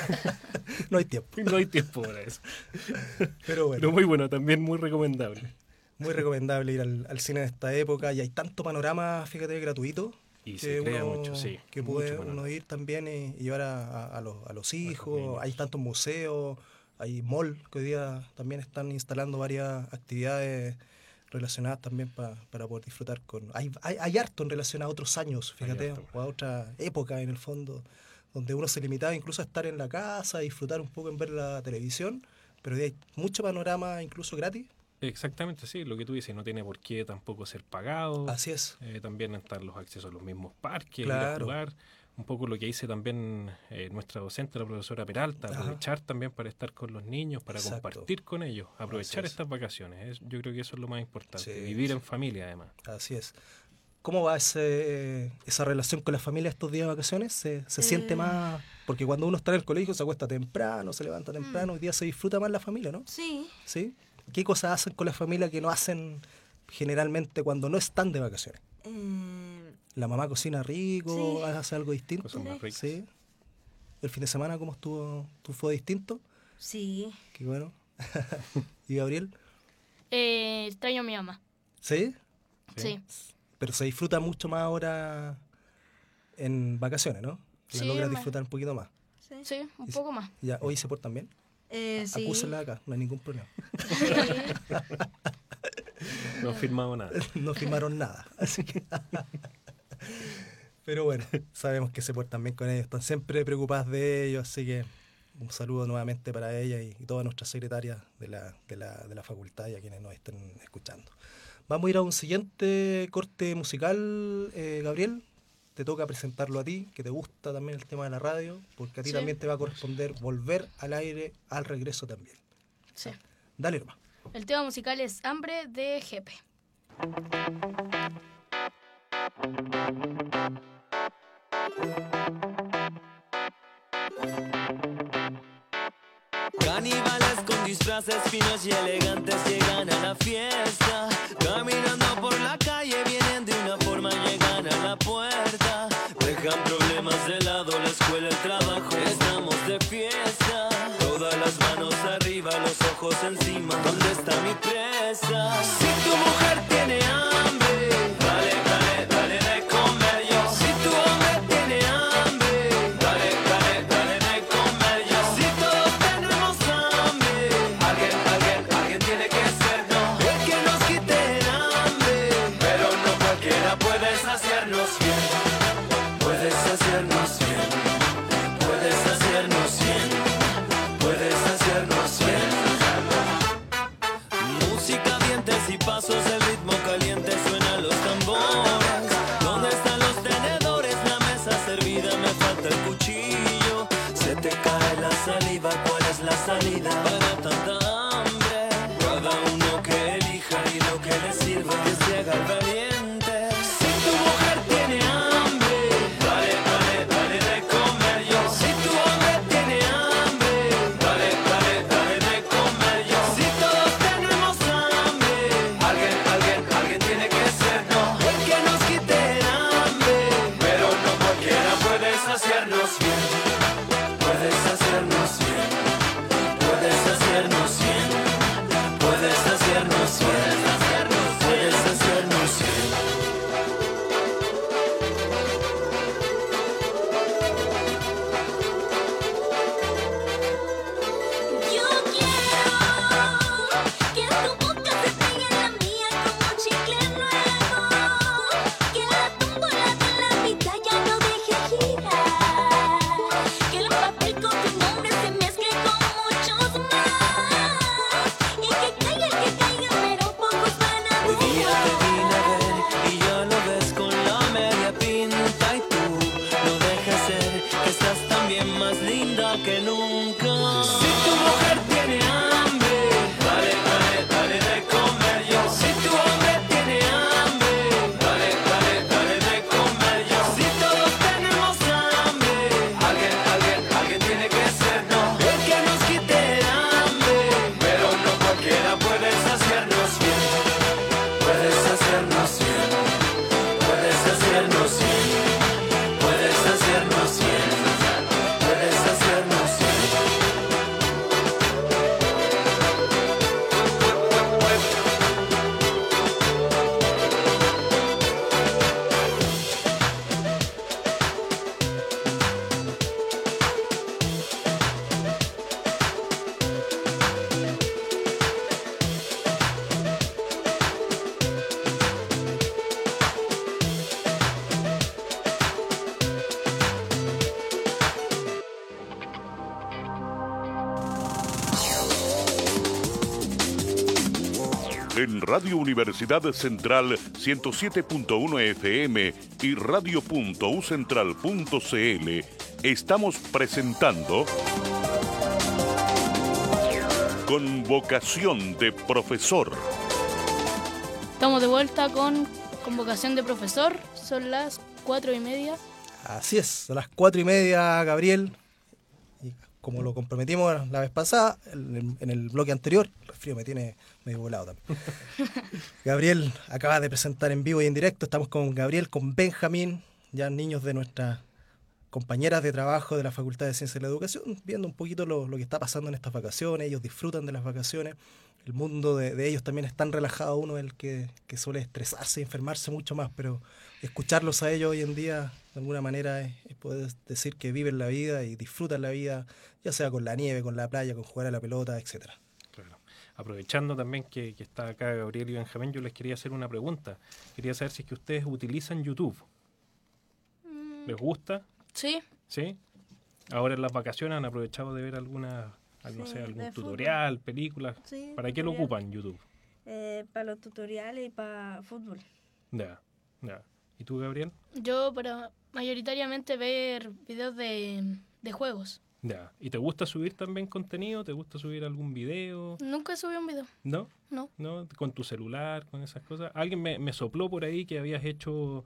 Speaker 2: No hay tiempo.
Speaker 3: No hay tiempo para eso.
Speaker 2: Pero bueno.
Speaker 3: Pero muy bueno, también muy recomendable.
Speaker 2: Muy recomendable ir al cine en esta época, y hay tanto panorama, fíjate, gratuito.
Speaker 3: Y se crea mucho, sí.
Speaker 2: Que
Speaker 3: mucho
Speaker 2: puede
Speaker 3: panorama.
Speaker 2: uno ir también y llevar a los hijos.
Speaker 3: niños.
Speaker 2: Hay tantos museos, hay mall que hoy día también están instalando varias actividades relacionadas también para poder disfrutar con... Hay harto en relación a otros años, fíjate,
Speaker 3: harto.
Speaker 2: o a otra época en el fondo, donde uno se limitaba incluso a estar en la casa, a disfrutar un poco en ver la televisión, pero hoy hay mucho panorama incluso gratis.
Speaker 3: Exactamente, sí, lo que tú dices, no tiene por qué tampoco ser pagado.
Speaker 2: Así es.
Speaker 3: También están los accesos a los mismos parques,
Speaker 2: Claro.
Speaker 3: ir a jugar. Un poco lo que dice también nuestra docente, la profesora Peralta,
Speaker 2: Ajá.
Speaker 3: aprovechar también para estar con los niños, para
Speaker 2: Exacto.
Speaker 3: compartir con ellos, aprovechar
Speaker 2: Así es.
Speaker 3: estas vacaciones. Yo creo que eso es lo más importante,
Speaker 2: Sí,
Speaker 3: vivir
Speaker 2: sí.
Speaker 3: en familia además.
Speaker 2: Así es. ¿Cómo va esa relación con la familia estos días de vacaciones? ¿Se siente más? Porque cuando uno está en el colegio se acuesta temprano, se levanta temprano, hoy día se disfruta más la familia, ¿no?
Speaker 5: Sí.
Speaker 2: ¿Sí? ¿Qué cosas hacen con la familia que no hacen generalmente cuando no están de vacaciones? ¿La mamá cocina rico?
Speaker 5: Sí.
Speaker 2: ¿Hace algo distinto?
Speaker 3: Cosas más ricas.
Speaker 2: ¿Sí? ¿El fin de semana cómo estuvo? ¿Fue distinto?
Speaker 5: Sí.
Speaker 2: Qué bueno. ¿Y Gabriel?
Speaker 4: Extraño a mi mamá.
Speaker 2: ¿Sí?
Speaker 4: Sí.
Speaker 2: Pero se disfruta mucho más ahora en vacaciones, ¿no? La
Speaker 4: Sí,
Speaker 2: logras
Speaker 4: más.
Speaker 2: disfrutar un poquito más.
Speaker 5: Sí.
Speaker 4: Sí, un poco más.
Speaker 2: Ya, hoy se portan bien.
Speaker 5: Sí.
Speaker 2: Acúsenla acá, no hay ningún problema.
Speaker 3: No he firmado nada.
Speaker 2: No firmaron nada, así que... Pero bueno, sabemos que se portan bien con ellos, están siempre preocupadas de ellos, así que un saludo nuevamente para ella y todas nuestras secretarias de la facultad y a quienes nos estén escuchando. Vamos a ir a un siguiente corte musical, Gabriel. Te toca presentarlo a ti, que te gusta también el tema de la radio, porque a ti
Speaker 4: Sí.
Speaker 2: también te va a corresponder volver al aire al regreso también.
Speaker 4: Sí.
Speaker 2: Dale nomás.
Speaker 4: El tema musical es Hambre de Jepe.
Speaker 7: Caníbales con disfraces finos y elegantes llegan a la fiesta. Caminando por la calle vienen de una forma, llegan a la puerta. Dejan problemas de lado, la escuela, el trabajo, estamos de fiesta. Todas las manos arriba, los ojos encima, ¿dónde está mi presa? Si tu mujer tiene hambre, dale, dale, dale de comer yo. Si tu hombre tiene hambre, dale, dale, dale de comer yo. Si todos tenemos hambre, alguien tiene que ser, no. El que nos quite el hambre, pero no cualquiera puede saciarnos bien. Puedes hacernos bien, puedes hacernos bien, puedes hacernos bien. Música, dientes y pasos, el ritmo caliente suena. falta el cuchillo. Se te cae la saliva, ¿cuál es la salida para tanta hambre? Cada uno que elija y lo que le sirva, que se haga el valiente. Si tu mujer tiene hambre, dale, dale, dale de comer yo. Si tu hombre tiene hambre, dale, dale, dale de comer yo. Si todos tenemos hambre, alguien tiene que ser, no, el que nos quite el hambre. Pero no cualquiera puede saciarnos bien. Puedes hacernos bien, puedes hacernos bien, puedes hacernos bien, puedes hacernos bien.
Speaker 8: Yo quiero que tu boca se pegue en la mía como un chicle nuevo, que la tómbola de la vida ya no deje girar, que el papel con tu nombre se mezcle con muchos más, y que caiga, pero pocos van a
Speaker 7: Hoy día te
Speaker 8: durar.
Speaker 7: vine a ver y ya lo ves con la media pinta y tú no dejes ser que estás también más linda que nunca. Si tu mujer tiene hambre, dale, dale, dale de comer yo. Si tu hombre tiene hambre, dale, dale, dale de comer yo. Si todos tenemos hambre, alguien tiene que ser, no, el que nos quite el hambre. Pero no cualquiera puede saciarnos bien. Puedes hacernos bien, puedes hacernos bien, puedes hacernos bien, puedes hacernos bien.
Speaker 1: En Radio Universidad Central 107.1 FM y radio.ucentral.cl estamos presentando Con vocación de profesor.
Speaker 4: Estamos de vuelta con convocación de profesor. Son las 4:30.
Speaker 2: Así es, a las 4:30, Gabriel. Y como lo comprometimos la vez pasada, en el bloque anterior, el resfrío me tiene medio volado también. Gabriel acaba de presentar en vivo y en directo. Estamos con Gabriel, con Benjamín, ya niños de nuestras compañeras de trabajo de la Facultad de Ciencias de la Educación, viendo un poquito lo que está pasando en estas vacaciones. Ellos disfrutan de las vacaciones. El mundo de ellos también es tan relajado, uno el que suele estresarse y enfermarse mucho más, pero escucharlos a ellos hoy en día, de alguna manera, es poder decir que viven la vida y disfrutan la vida, ya sea con la nieve, con la playa, con jugar a la pelota, etcétera.
Speaker 3: Claro. Aprovechando también que está acá Gabriel y Benjamín, yo les quería hacer una pregunta. Quería saber si es que ustedes utilizan YouTube. ¿Les gusta?
Speaker 4: Sí.
Speaker 3: ¿Sí? Ahora en las vacaciones han aprovechado de ver alguna, no sé, algún
Speaker 5: de
Speaker 3: tutorial, película.
Speaker 5: Sí,
Speaker 3: ¿Para qué lo
Speaker 5: tutorial.
Speaker 3: ocupan YouTube?
Speaker 5: Para los tutoriales y para fútbol.
Speaker 3: Ya. ¿Y tú, Gabriel?
Speaker 4: Yo para mayoritariamente ver videos de juegos.
Speaker 3: Ya. ¿Y te gusta subir también contenido? ¿Te gusta subir algún video?
Speaker 4: Nunca subí un video.
Speaker 3: ¿No?
Speaker 4: No.
Speaker 3: ¿No? ¿Con tu celular, con esas cosas? Alguien me sopló por ahí que habías hecho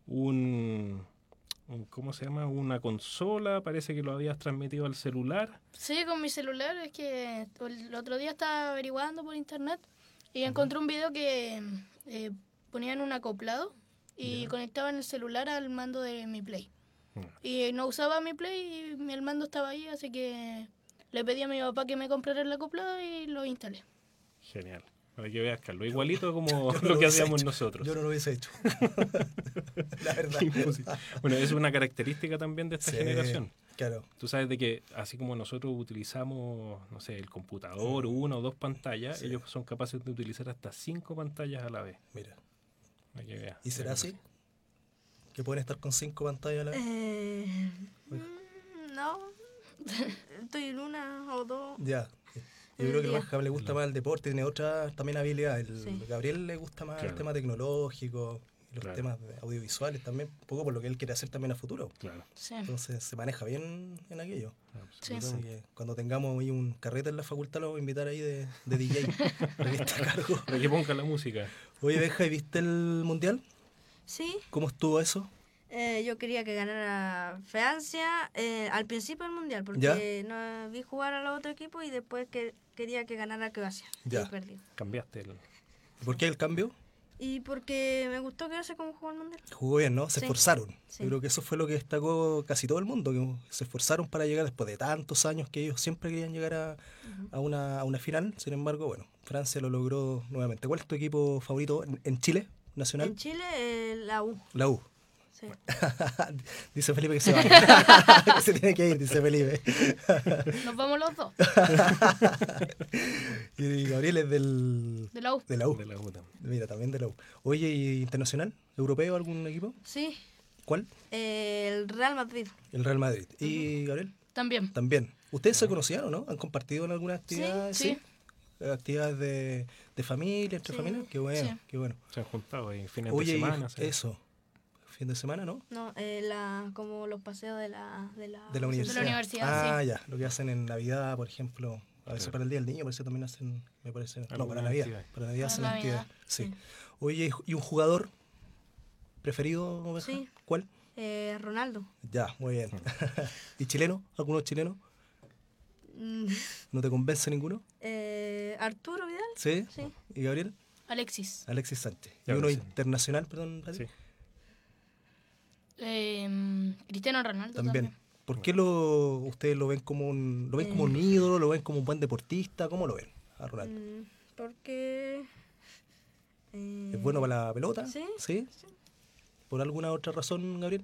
Speaker 3: un ¿cómo se llama? Una consola, parece que lo habías transmitido al celular.
Speaker 4: Sí, con mi celular. Es que el otro día estaba averiguando por internet y encontré un video que ponían un acoplado y conectaban el celular al mando de mi Play. Y no usaba mi Play y el mando estaba ahí, así que le pedí a mi papá que me comprara el acoplado y lo instalé.
Speaker 3: Genial. Para que veas, Carlos, igualito como lo que hacíamos nosotros.
Speaker 2: Yo no lo hubiese hecho. La verdad.
Speaker 3: Imposible. Bueno, es una característica también de esta
Speaker 2: Sí,
Speaker 3: generación.
Speaker 2: Claro.
Speaker 3: Tú sabes de que así como nosotros utilizamos, no sé, el computador, una o dos pantallas,
Speaker 2: Sí.
Speaker 3: ellos son capaces de utilizar hasta 5 pantallas a la vez.
Speaker 2: Mira.
Speaker 3: Para que veas.
Speaker 2: ¿Y será así? ¿Que pueden estar con 5 pantallas a la vez?
Speaker 5: No, estoy en una o dos.
Speaker 2: Ya. Yo creo que
Speaker 5: día.
Speaker 2: a Benjamín le gusta más el deporte, tiene otras también habilidades.
Speaker 5: Sí.
Speaker 2: Gabriel le gusta más el
Speaker 3: Claro.
Speaker 2: tema tecnológico, y los
Speaker 3: Claro.
Speaker 2: temas audiovisuales también, un poco por lo que él quiere hacer también a futuro.
Speaker 3: Claro.
Speaker 4: Sí.
Speaker 2: Entonces se maneja bien en aquello.
Speaker 4: Sí.
Speaker 2: Así que cuando tengamos ahí un carrete en la facultad lo voy a invitar ahí de DJ para que esté a cargo.
Speaker 3: Para que ponga la música.
Speaker 2: Oye, Benja, ¿y viste el mundial?
Speaker 5: Sí,
Speaker 2: ¿Cómo estuvo eso?
Speaker 5: yo quería que ganara Francia al principio del mundial, porque no vi jugar a los otros equipos y después que quería que ganara Croacia.
Speaker 2: Ya.
Speaker 5: Y perdí.
Speaker 3: Cambiaste el...
Speaker 2: ¿Por qué el cambio?
Speaker 5: Y porque me gustó Croacia como jugó el mundial.
Speaker 2: Jugó bien, ¿no? Se
Speaker 5: Sí.
Speaker 2: esforzaron.
Speaker 5: Sí.
Speaker 2: Yo creo que eso fue lo que destacó casi todo el mundo, que se esforzaron para llegar después de tantos años que ellos siempre querían llegar a una final. Sin embargo, bueno, Francia lo logró nuevamente. ¿Cuál es tu equipo favorito en Chile, nacional?
Speaker 5: En Chile, la U.
Speaker 2: La U.
Speaker 5: Sí.
Speaker 2: Dice Felipe que se va. Que se tiene que ir, dice Felipe.
Speaker 4: Nos vamos los dos.
Speaker 2: Y Gabriel es del...
Speaker 4: De la U.
Speaker 2: De la U.
Speaker 3: de la UTA.
Speaker 2: Mira, también de la U. Oye, ¿y internacional? ¿Europeo algún equipo?
Speaker 5: Sí,
Speaker 2: ¿Cuál?
Speaker 5: el Real Madrid.
Speaker 2: El Real Madrid. ¿Y Gabriel?
Speaker 4: También.
Speaker 2: También. ¿Ustedes se conocían o no? ¿Han compartido en alguna actividad?
Speaker 4: Sí.
Speaker 2: Actividades de familia, entre
Speaker 5: Sí.
Speaker 2: familias. Qué bueno,
Speaker 4: Sí.
Speaker 2: qué bueno.
Speaker 3: Se han juntado ahí fines
Speaker 2: Oye,
Speaker 3: de
Speaker 2: y
Speaker 3: semana. ¿sí?
Speaker 2: eso. Fin de semana, ¿no?
Speaker 5: No, como los paseos de la
Speaker 2: De la universidad.
Speaker 4: universidad,
Speaker 2: Ah, ya. Lo que hacen en Navidad, por ejemplo. A veces
Speaker 3: Claro.
Speaker 2: para el Día del Niño, parece que también hacen, me parece. No,
Speaker 3: Alguna
Speaker 2: para Navidad.
Speaker 3: actividad.
Speaker 2: Para Navidad
Speaker 4: Para
Speaker 2: hacen
Speaker 4: Navidad,
Speaker 2: actividades. Sí.
Speaker 5: sí.
Speaker 2: Oye, ¿y un jugador preferido, Oveja?
Speaker 5: Sí.
Speaker 2: ¿Cuál?
Speaker 5: Ronaldo.
Speaker 2: Ya, muy bien. ¿Y chileno? ¿Algunos chilenos?
Speaker 5: Mm,
Speaker 2: ¿No te convence ninguno?
Speaker 5: Arturo Vidal.
Speaker 2: ¿Sí?
Speaker 5: Sí.
Speaker 2: ¿Y Gabriel?
Speaker 4: Alexis.
Speaker 2: Alexis Sánchez. ¿Y
Speaker 3: Ya,
Speaker 2: uno
Speaker 3: sí.
Speaker 2: internacional, perdón? Patrick?
Speaker 3: Sí.
Speaker 4: Cristiano Ronaldo
Speaker 2: También.
Speaker 4: también.
Speaker 2: ¿Por qué ustedes lo ven como un ídolo, lo ven como un buen deportista? ¿Cómo lo ven a Ronaldo?
Speaker 5: Porque...
Speaker 2: ¿Es bueno para la pelota?
Speaker 5: Sí.
Speaker 2: ¿Sí? ¿Por alguna otra razón, Gabriel?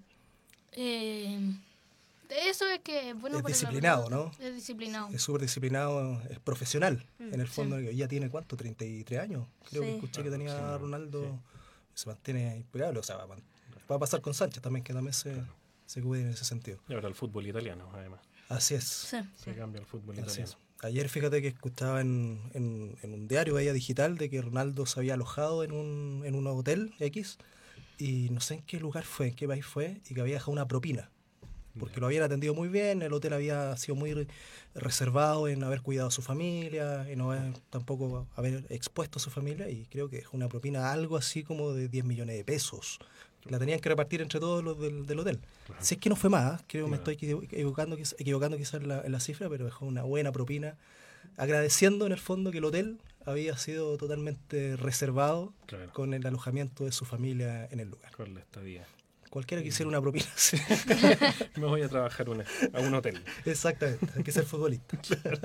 Speaker 4: Eso es que bueno
Speaker 2: Es
Speaker 4: para la
Speaker 2: disciplinado,
Speaker 4: pelota.
Speaker 2: ¿no?
Speaker 4: Es disciplinado.
Speaker 2: Es súper disciplinado, es profesional. En el
Speaker 4: Sí.
Speaker 2: fondo, que ya tiene, ¿cuánto? 33 años. Creo que
Speaker 5: Sí.
Speaker 2: escuché que tenía
Speaker 3: Aproximadamente,
Speaker 2: Ronaldo. Se mantiene impecable. O sea, va a pasar con Sánchez también, que también se cuide en ese sentido.
Speaker 3: Y ahora el fútbol italiano, además.
Speaker 2: Así es.
Speaker 4: Sí.
Speaker 3: Se cambia el fútbol
Speaker 2: Así
Speaker 3: italiano.
Speaker 2: es. Ayer fíjate que escuchaba en un diario veía digital de que Ronaldo se había alojado en un hotel X y no sé en qué lugar fue, en qué país fue, y que había dejado una propina. Porque lo habían atendido muy bien, el hotel había sido muy reservado en haber cuidado a su familia, en no tampoco haber expuesto a su familia, y creo que es una propina algo así como de 10 millones de pesos. La tenían que repartir entre todos los del hotel.
Speaker 3: Claro.
Speaker 2: Si es que no fue más, creo que me
Speaker 3: Claro.
Speaker 2: estoy equivocando quizás en la cifra, pero dejó una buena propina, agradeciendo en el fondo que el hotel había sido totalmente reservado
Speaker 3: Claro.
Speaker 2: con el alojamiento de su familia en el lugar.
Speaker 3: Con la estadía.
Speaker 2: Cualquiera que hiciera una propina, sí.
Speaker 3: Me voy a trabajar a un hotel.
Speaker 2: Exactamente, hay que ser futbolista.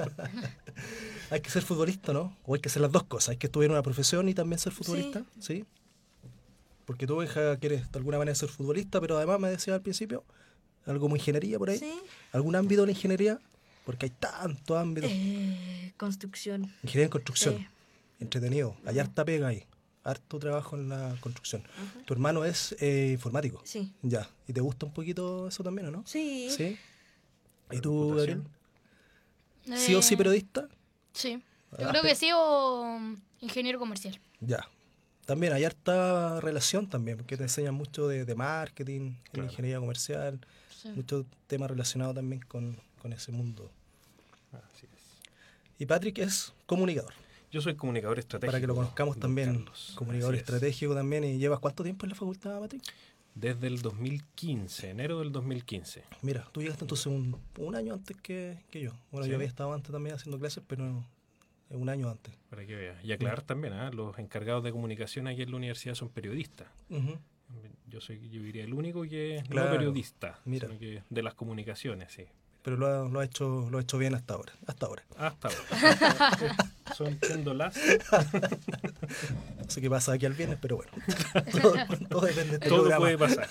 Speaker 2: Hay que ser futbolista, ¿no? O hay que hacer las dos cosas, hay que estudiar una profesión y también ser futbolista, ¿sí? Porque tú, Benja, quieres de alguna manera ser futbolista, pero además me decías al principio, algo como ingeniería por ahí.
Speaker 5: Sí.
Speaker 2: ¿Algún ámbito de la ingeniería? Porque hay tantos ámbitos.
Speaker 5: Construcción.
Speaker 2: Ingeniería en construcción,
Speaker 5: Sí.
Speaker 2: entretenido. Hay harta pega ahí, harto trabajo en la construcción. Tu hermano es informático.
Speaker 5: Sí.
Speaker 2: Ya. ¿Y te gusta un poquito eso también, o no?
Speaker 5: Sí.
Speaker 2: ¿Sí? ¿Y
Speaker 3: La
Speaker 2: tú, Gabriel?
Speaker 3: computación.
Speaker 2: ¿Sí o sí periodista?
Speaker 4: Sí.
Speaker 2: Ah,
Speaker 4: Yo creo que sí o ingeniero comercial.
Speaker 2: Ya. También hay harta relación también, porque te enseñan mucho de marketing,
Speaker 3: Claro.
Speaker 2: de ingeniería comercial,
Speaker 4: Sí.
Speaker 2: muchos temas relacionados también con ese mundo.
Speaker 3: Así es.
Speaker 2: Y Patrick es comunicador,
Speaker 3: Yo soy comunicador estratégico.
Speaker 2: para que lo conozcamos
Speaker 3: don
Speaker 2: también,
Speaker 3: Carlos.
Speaker 2: comunicador
Speaker 3: Así es.
Speaker 2: estratégico también. ¿Y llevas cuánto tiempo en la facultad, Patrick?
Speaker 3: Desde el 2015, enero del 2015.
Speaker 2: Mira, tú llegaste entonces un año antes que yo. Bueno,
Speaker 3: Sí.
Speaker 2: yo había estado antes también haciendo clases, pero un año antes.
Speaker 3: Para que veas. Y aclarar también, los encargados de comunicación aquí en la universidad son periodistas.
Speaker 2: Ujú.
Speaker 3: Yo diría el único que es
Speaker 2: Claro.
Speaker 3: no periodista,
Speaker 2: Mira.
Speaker 3: sino que de las comunicaciones, sí.
Speaker 2: Pero lo ha hecho bien hasta ahora. Hasta ahora.
Speaker 3: Hasta ahora. Son péndolas.
Speaker 2: No sé qué pasa aquí al viernes, pero bueno. todo depende de este
Speaker 3: Todo
Speaker 2: programa.
Speaker 3: puede pasar.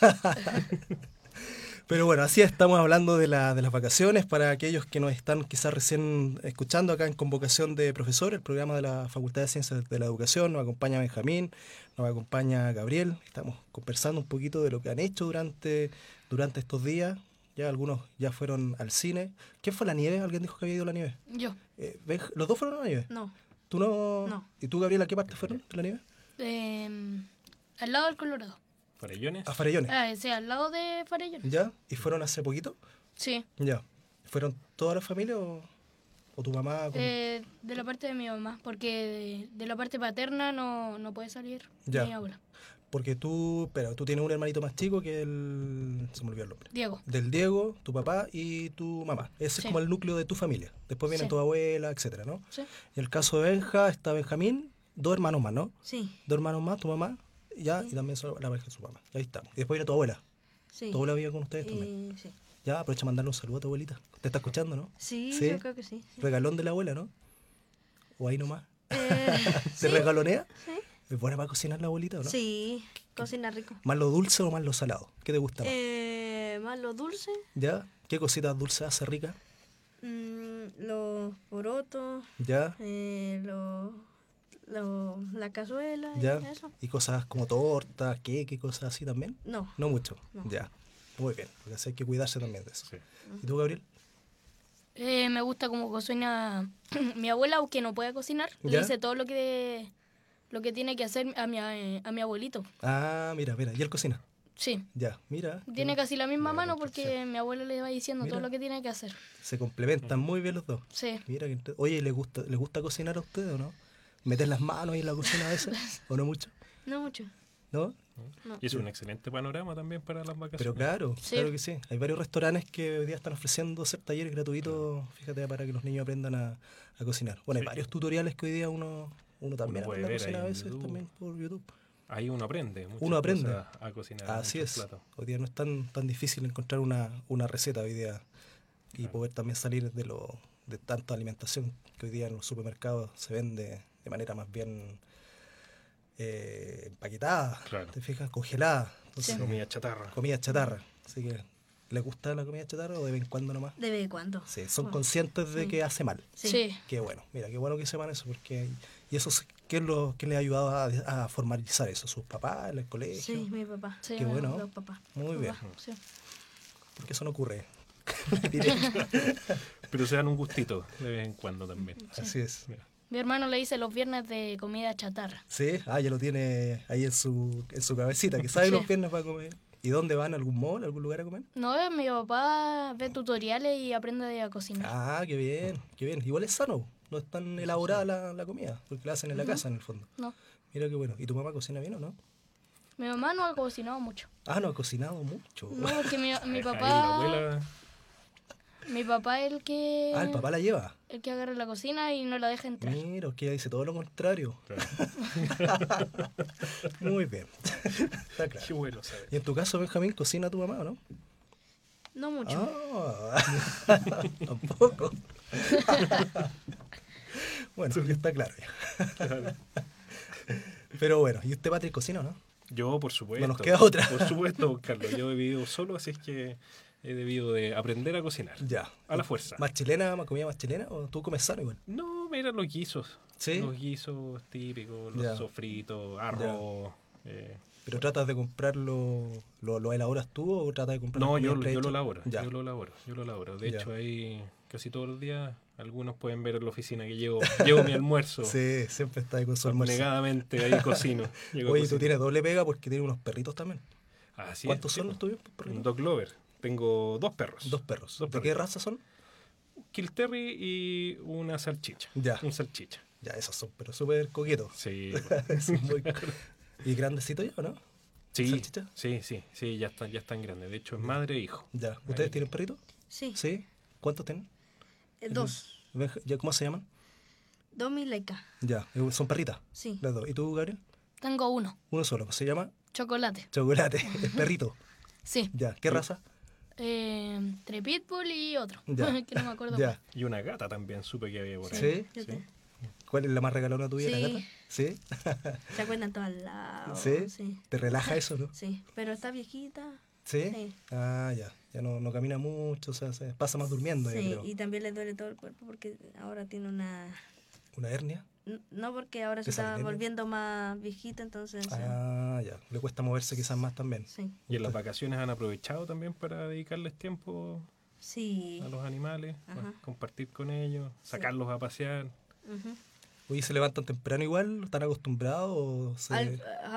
Speaker 2: Pero bueno, así estamos hablando de las vacaciones para aquellos que nos están quizás recién escuchando acá en Convocación de Profesor, el programa de la Facultad de Ciencias de la Educación. Nos acompaña Benjamín, nos acompaña Gabriel. Estamos conversando un poquito de lo que han hecho durante estos días. Ya algunos ya fueron al cine. ¿Quién fue a la nieve? ¿Alguien dijo que había ido a la nieve?
Speaker 4: Yo.
Speaker 2: ¿Los dos fueron a la nieve?
Speaker 5: No.
Speaker 2: ¿Tú no?
Speaker 5: No.
Speaker 2: ¿Y tú, Gabriel, a qué parte fueron de la nieve?
Speaker 4: Al lado del Colorado.
Speaker 3: Farellones.
Speaker 2: A Farellones.
Speaker 4: Sí, al lado de Farellones.
Speaker 2: ¿Ya? ¿Y fueron hace poquito?
Speaker 4: Sí.
Speaker 2: Ya. ¿Fueron toda la familia o tu mamá?
Speaker 4: De la parte de mi mamá, porque de la parte paterna no puede salir
Speaker 2: Ya.
Speaker 4: mi abuela.
Speaker 2: Porque tú tienes un hermanito más chico que se me olvidó el nombre.
Speaker 4: Diego.
Speaker 2: Del Diego, tu papá y tu mamá. Ese es
Speaker 4: Sí.
Speaker 2: como el núcleo de tu familia. Después viene
Speaker 4: Sí.
Speaker 2: tu abuela, etcétera, ¿no?
Speaker 4: Sí.
Speaker 2: En el caso de Benja está Benjamín, 2 hermanos más, ¿no?
Speaker 5: Sí,
Speaker 2: 2 hermanos más, tu mamá, ya,
Speaker 5: Sí.
Speaker 2: y también la pareja de su mamá. Y ahí estamos. Y después viene tu abuela.
Speaker 5: sí.
Speaker 2: Tu abuela vive con ustedes también.
Speaker 5: Sí.
Speaker 2: Ya, aprovecha a mandarle un saludo a tu abuelita. Te está escuchando, ¿no?
Speaker 5: Sí,
Speaker 2: Sí.
Speaker 5: yo creo que sí. Sí.
Speaker 2: Regalón de la abuela, ¿no? O ahí nomás.
Speaker 5: Sí,
Speaker 2: ¿Te regalonea?
Speaker 5: sí.
Speaker 2: ¿Es buena para cocinar la abuelita o no?
Speaker 5: Sí, cocina rico.
Speaker 2: ¿Más lo dulce o más lo salado? ¿Qué te gusta más?
Speaker 5: Más lo dulce,
Speaker 2: ¿Ya? ¿Qué cositas dulces hace rica?
Speaker 5: los porotos,
Speaker 2: ¿Ya?
Speaker 5: la cazuela,
Speaker 2: ¿Ya?
Speaker 5: y eso.
Speaker 2: ¿Y cosas como tortas, queque, cosas así también?
Speaker 5: No,
Speaker 2: No mucho.
Speaker 5: No.
Speaker 2: Ya. Muy bien, porque así hay que cuidarse también de eso.
Speaker 3: Sí.
Speaker 2: ¿Y tú, Gabriel?
Speaker 4: Me gusta como cocina mi abuela, aunque no pueda cocinar.
Speaker 2: ¿Ya?
Speaker 4: Le dice todo lo que tiene que hacer a mi abuelito.
Speaker 2: Ah, mira. ¿Y él cocina?
Speaker 4: Sí.
Speaker 2: Ya, mira.
Speaker 4: Tiene casi la misma
Speaker 3: Mira,
Speaker 4: mano
Speaker 3: perfección.
Speaker 4: porque mi abuela le va diciendo
Speaker 2: Mira.
Speaker 4: todo lo que tiene que hacer.
Speaker 2: Se complementan muy bien los dos.
Speaker 4: Sí.
Speaker 2: Mira, oye, ¿les gusta cocinar a ustedes o no? ¿Meter las manos ahí en la cocina a veces? ¿O no mucho?
Speaker 5: no mucho.
Speaker 2: ¿No?
Speaker 3: Y es un excelente panorama también para las vacaciones.
Speaker 2: Pero claro,
Speaker 4: Sí.
Speaker 2: claro que sí. Hay varios restaurantes que hoy día están ofreciendo hacer talleres gratuitos, fíjate, para que los niños aprendan a cocinar. Bueno, hay
Speaker 3: Sí.
Speaker 2: varios tutoriales que hoy día uno también
Speaker 3: puede
Speaker 2: aprende a
Speaker 3: ver
Speaker 2: cocinar a
Speaker 3: ahí en
Speaker 2: veces
Speaker 3: YouTube.
Speaker 2: también por YouTube.
Speaker 3: Ahí uno aprende. muchas
Speaker 2: Uno aprende.
Speaker 3: cosas A cocinar.
Speaker 2: Así
Speaker 3: muchos
Speaker 2: es.
Speaker 3: platos.
Speaker 2: Hoy día no es tan difícil encontrar una receta hoy día y poder también salir de tanta alimentación que hoy día en los supermercados se vende de manera más bien empaquetada,
Speaker 3: Claro.
Speaker 2: ¿te fijas? Congelada. Entonces,
Speaker 3: Comida chatarra.
Speaker 2: comida chatarra. Así que, ¿les gusta la comida chatarra o de vez en cuando nomás?
Speaker 5: De vez en cuando.
Speaker 2: Sí, son
Speaker 5: Oh,
Speaker 2: conscientes de
Speaker 5: sí.
Speaker 2: que hace mal.
Speaker 5: Sí.
Speaker 4: Sí.
Speaker 2: Qué bueno, mira, qué bueno que sepan eso, porque y eso ¿qué les ha ayudado a formalizar eso? ¿Sus papás en el colegio?
Speaker 5: Sí, mi papá.
Speaker 4: Sí,
Speaker 2: Qué bueno.
Speaker 5: Los papás.
Speaker 2: Muy bien,
Speaker 4: Sí.
Speaker 2: porque eso no ocurre.
Speaker 3: Pero se dan un gustito de vez en cuando también.
Speaker 2: Así es.
Speaker 3: Mira.
Speaker 4: Mi hermano le dice los viernes de comida chatarra.
Speaker 2: Sí, ya lo tiene ahí en su cabecita, que sabe
Speaker 4: Sí.
Speaker 2: los viernes va a comer. ¿Y dónde van? ¿Algún mall? ¿Algún lugar a comer?
Speaker 4: No, mi papá ve tutoriales y aprende a cocinar.
Speaker 2: Ah, qué bien, qué bien. Igual es sano, no es tan elaborada la comida, porque la hacen en la casa en el fondo.
Speaker 4: No.
Speaker 2: Mira qué bueno. ¿Y tu mamá cocina bien o no?
Speaker 4: Mi mamá no ha cocinado mucho.
Speaker 2: Ah, no ha cocinado mucho.
Speaker 4: No, porque mi
Speaker 3: Ahí la
Speaker 4: papá...
Speaker 3: abuela.
Speaker 4: Mi papá es
Speaker 2: Ah, el papá la lleva.
Speaker 4: el que agarra la cocina y no la deja entrar.
Speaker 2: Mira, es que ella dice todo lo contrario.
Speaker 3: Claro.
Speaker 2: Muy bien. Está claro.
Speaker 3: Qué bueno, ¿sabes?
Speaker 2: ¿Y en tu caso, Benjamín, cocina tu mamá o no?
Speaker 5: No mucho.
Speaker 2: Ah, tampoco. Bueno, ya está claro ya. Pero bueno, ¿y usted, Patrick, cocina o no?
Speaker 3: Yo, por supuesto.
Speaker 2: No nos queda otra.
Speaker 3: Por supuesto, Carlos. Yo he vivido solo, así es que he debido de aprender a cocinar.
Speaker 2: Ya.
Speaker 3: A la fuerza.
Speaker 2: ¿Más chilena, más comida más chilena o tú comes sano igual?
Speaker 3: No, mira los guisos.
Speaker 2: ¿Sí?
Speaker 3: Los guisos típicos, los
Speaker 2: Ya.
Speaker 3: sofritos, arroz.
Speaker 2: ¿Pero tratas de comprarlo, lo elaboras tú o tratas de comprarlo?
Speaker 3: No, yo
Speaker 2: prehecho?
Speaker 3: lo elaboro.
Speaker 2: Ya.
Speaker 3: Yo lo elaboro. De
Speaker 2: Ya.
Speaker 3: hecho, ahí casi todos los días algunos pueden ver en la oficina que llevo mi almuerzo.
Speaker 2: Sí, siempre está ahí con su almuerzo.
Speaker 3: Negadamente ahí cocino. Llego a
Speaker 2: Oye, tú
Speaker 3: cocinar.
Speaker 2: tienes doble pega porque tienes unos perritos también.
Speaker 3: Así
Speaker 2: ¿Cuántos
Speaker 3: es,
Speaker 2: son
Speaker 3: sí,
Speaker 2: los tuyos
Speaker 3: Un
Speaker 2: perritos?
Speaker 3: dog lover. Tengo 2 perros.
Speaker 2: 2 perros.
Speaker 3: Dos
Speaker 2: ¿De qué
Speaker 3: perritos.
Speaker 2: raza son?
Speaker 3: Kill Terry y una salchicha.
Speaker 2: Ya.
Speaker 3: Un salchicha.
Speaker 2: Ya, esos son, pero súper coquetos.
Speaker 3: Sí.
Speaker 2: Son muy- ¿Y grandecito ya o no?
Speaker 3: Sí,
Speaker 2: ¿Salchicha?
Speaker 3: sí, ya están grandes. De hecho, es madre e hijo.
Speaker 2: Ya. ¿Ustedes tienen perritos?
Speaker 5: Sí.
Speaker 2: Sí. ¿Cuántos tienen?
Speaker 5: 2.
Speaker 2: ¿Ya cómo se llaman?
Speaker 5: Domi y Laika.
Speaker 2: Ya, son perritas.
Speaker 5: Sí.
Speaker 2: Las dos. ¿Y tú, Gabriel?
Speaker 4: Tengo uno,
Speaker 2: Uno solo. ¿Se llama?
Speaker 4: chocolate.
Speaker 2: Chocolate. Es perrito.
Speaker 4: Sí.
Speaker 2: Ya. ¿Qué raza?
Speaker 4: Entre pitbull y otro.
Speaker 2: Ya.
Speaker 4: que no me acuerdo.
Speaker 2: Ya.
Speaker 3: Y una gata también, supe que había por ahí.
Speaker 2: ¿Sí?
Speaker 5: Yo te-
Speaker 2: ¿Cuál es la más regalona tuya, la
Speaker 5: Sí.
Speaker 2: gata? ¿Sí?
Speaker 5: Se acuerdan todos lados.
Speaker 2: ¿Sí?
Speaker 5: Sí.
Speaker 2: ¿Te relaja eso, no?
Speaker 5: Sí. Pero está viejita.
Speaker 2: ¿Sí?
Speaker 5: Sí.
Speaker 2: Ah, ya. Ya no camina mucho, o sea, se pasa más durmiendo, yo
Speaker 5: Sí.
Speaker 2: creo.
Speaker 5: Y también le duele todo el cuerpo porque ahora tiene una...
Speaker 2: ¿Una hernia?
Speaker 5: No, porque ahora se
Speaker 2: ¿Te sale
Speaker 5: está
Speaker 2: hernia?
Speaker 5: volviendo más viejita, entonces...
Speaker 2: Ah, ya. Le cuesta moverse quizás más también.
Speaker 5: Sí.
Speaker 3: Y en las vacaciones han aprovechado también para dedicarles tiempo
Speaker 5: Sí.
Speaker 3: a los animales,
Speaker 5: Ajá.
Speaker 3: compartir con ellos, sacarlos a pasear.
Speaker 5: Ujú.
Speaker 2: Oye, ¿se levantan temprano igual? ¿Están acostumbrados? O se...
Speaker 5: Ahora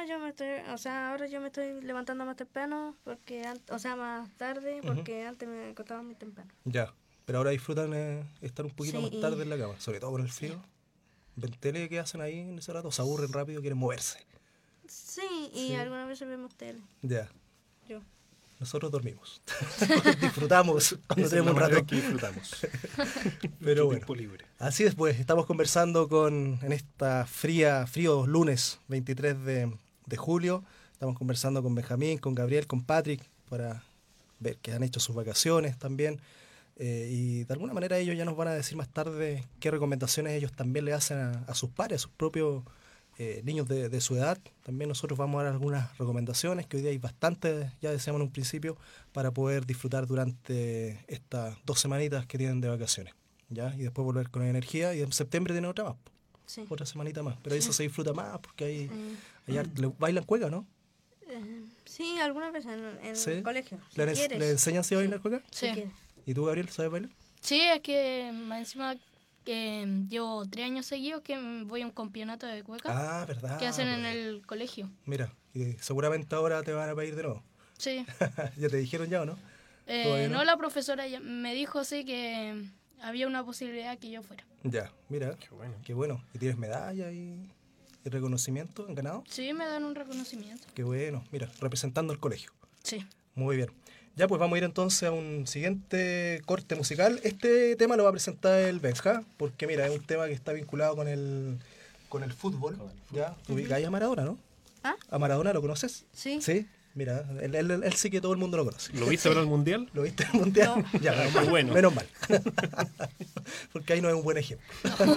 Speaker 5: ahora yo me estoy levantando más temprano, más tarde, porque antes me acostaba muy temprano.
Speaker 2: Ya, pero ahora disfrutan estar un poquito
Speaker 5: Sí.
Speaker 2: más tarde en la cama, sobre todo por el frío. ¿Ven tele? ¿Qué hacen ahí en ese rato? ¿Se aburren rápido? ¿Quieren moverse?
Speaker 5: Sí, y algunas veces vemos tele.
Speaker 2: Ya.
Speaker 5: Yo.
Speaker 2: Nosotros dormimos. Disfrutamos cuando
Speaker 3: Esa es la
Speaker 2: tenemos un
Speaker 3: manera
Speaker 2: rato.
Speaker 3: en que disfrutamos.
Speaker 2: Pero
Speaker 3: Mucho
Speaker 2: bueno.
Speaker 3: tiempo libre.
Speaker 2: Así es, pues, estamos conversando en esta frío lunes 23 de julio. Estamos conversando con Benjamín, con Gabriel, con Patrick, para ver que han hecho sus vacaciones también. Y de alguna manera ellos ya nos van a decir más tarde qué recomendaciones ellos también le hacen a sus pares, a sus propios niños de su edad. También nosotros vamos a dar algunas recomendaciones, que hoy día hay bastantes, ya decíamos en un principio, para poder disfrutar durante estas 2 semanitas que tienen de vacaciones. ¿Ya? Y después volver con energía, y en septiembre tienen otra más,
Speaker 5: Sí.
Speaker 2: otra semanita más. Pero eso se disfruta más porque hay bailan cueca, ¿no?
Speaker 5: Sí, algunas veces en
Speaker 2: ¿Sí?
Speaker 5: el colegio. Si
Speaker 2: ¿Le
Speaker 5: quieres.
Speaker 2: enseñan si bailar cueca?
Speaker 4: Sí.
Speaker 5: Si quieres.
Speaker 2: ¿Y tú, Gabriel, sabes bailar?
Speaker 4: Sí, es que más encima que llevo 3 años seguidos que voy a un campeonato de cueca
Speaker 2: Ah, verdad.
Speaker 4: que hacen en
Speaker 2: pues.
Speaker 4: el colegio.
Speaker 2: Mira, y seguramente ahora te van a pedir de nuevo.
Speaker 4: Sí.
Speaker 2: ¿Ya te dijeron ya o no? ¿Todavía no?
Speaker 4: No, la profesora me dijo sí que había una posibilidad que yo fuera.
Speaker 2: Ya, mira,
Speaker 3: Qué bueno.
Speaker 2: qué bueno. ¿Y tienes medalla y reconocimiento? ¿Han ganado?
Speaker 4: Sí, me dan un reconocimiento.
Speaker 2: Qué bueno. Mira, representando al colegio.
Speaker 4: Sí.
Speaker 2: Muy bien. Ya, pues vamos a ir entonces a un siguiente corte musical. Este tema lo va a presentar el Benja, porque mira, es un tema que está vinculado con el fútbol. ¿Ya? Tú ubicas ahí a Maradona, ¿no?
Speaker 5: ¿Ah?
Speaker 2: ¿A Maradona lo conoces?
Speaker 5: Sí.
Speaker 2: Sí. Mira, él sí que todo el mundo lo conoce.
Speaker 3: ¿Lo viste para el mundial?
Speaker 2: ¿Lo viste en el mundial? Ya, menos
Speaker 3: Qué
Speaker 2: mal.
Speaker 3: bueno.
Speaker 2: Menos mal. Porque ahí no es un buen ejemplo.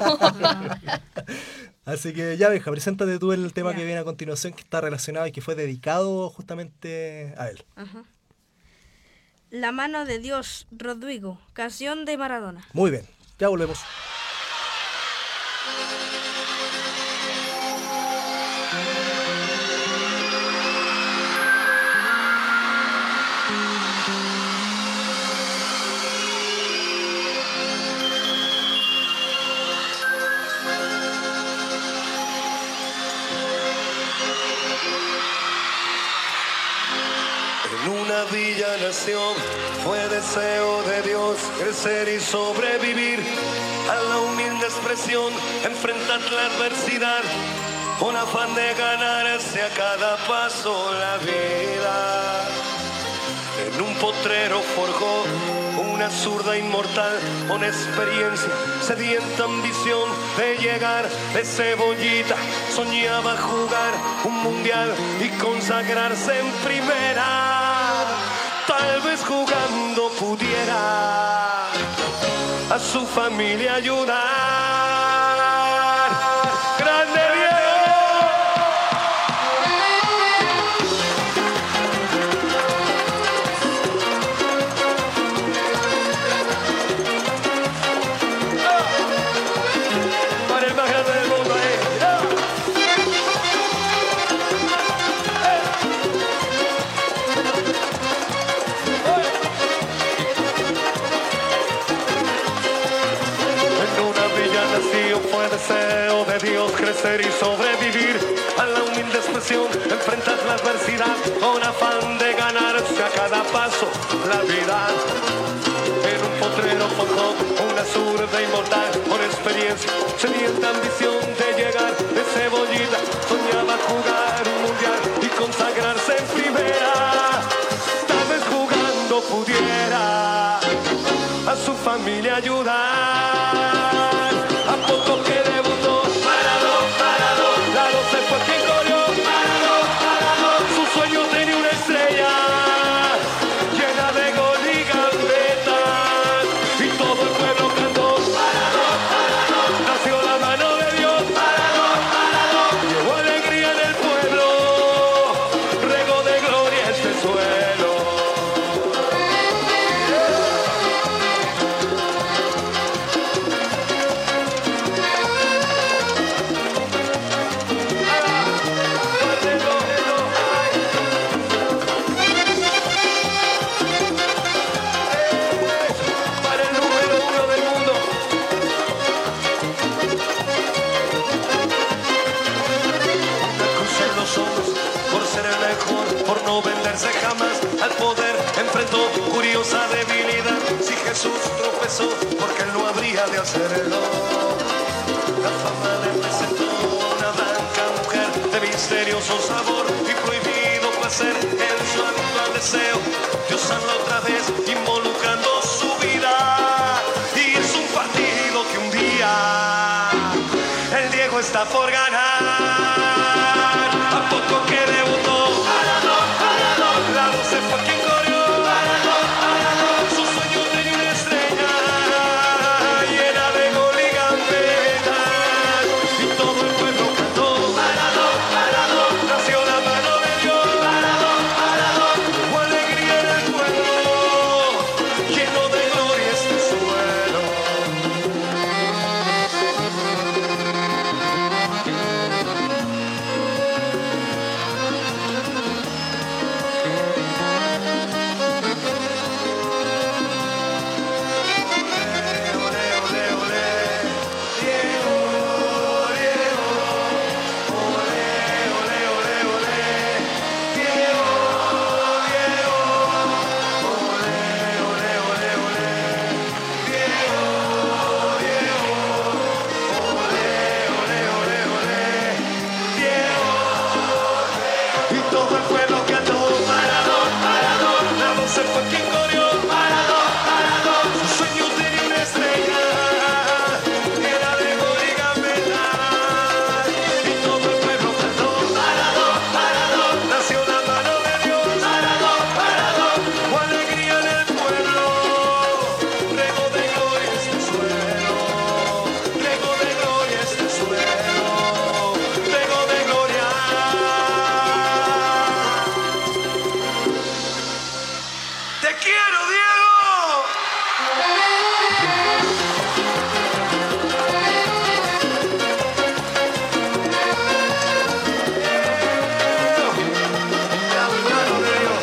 Speaker 2: Así que ya, Benja, preséntate tú el tema
Speaker 5: Ya.
Speaker 2: que viene a continuación, que está relacionado y que fue dedicado justamente a él.
Speaker 5: Ajá. La mano de Dios, Rodrigo, canción de Maradona.
Speaker 2: Muy bien, ya volvemos.
Speaker 9: En una villa nació, fue deseo de Dios crecer y sobrevivir a la humilde expresión, enfrentar la adversidad, con afán de ganarse a cada paso la vida. En un potrero forjó una zurda inmortal, con experiencia, sedienta ambición de llegar de cebollita. Soñaba jugar un mundial y consagrarse en primera. Tal vez jugando pudiera a su familia ayudar. ¡Grande Diego! Para el más grande del mundo, En una villa nació, fue deseo de Dios crecer y sobrevivir a la humilde expresión, enfrentar la adversidad con afán de ganarse a cada paso la vida. En un potrero forjó una zurda inmortal, con experiencia, sedienta ambición de llegar de cebollita. Soñaba jugar un mundial y consagrarse en primera. Tal vez jugando pudiera a su familia ayudar. A poco que debutó, Maradó, la 12 fue quien corrió, Maradó, su sueño tenía una estrella llena de gol y gambetas, y todo el pueblo cantó, Maradó, nació la mano de Dios, Maradó, llevó alegría en el pueblo, regó de gloria este suelo. Jesús tropezó porque él no habría de hacerlo. La fama le presentó una blanca mujer de misterioso sabor y prohibido placer en su actual deseo de usarla otra vez, involucrando su vida. Y es un partido que un día el Diego está por ganar. A poco que debutó, la 12 fue quien corrió. Su sueño tenía una estrella llena de gol y gambetas, y todo el pueblo cantó. Nació la mano de Dios. Hubo alegría en el pueblo, lleno de gloria este suelo. Y todo el pueblo cantó. La 12 fue quien corrió. Su sueño tenía una estrella llena de gol y gambetas, y todo el pueblo cantó. Nació la mano de Dios. Hubo alegría en el pueblo, regó de gloria este suelo, regó de gloria este suelo, regó de gloria. ¡Te quiero, Diego! La mano de Dios.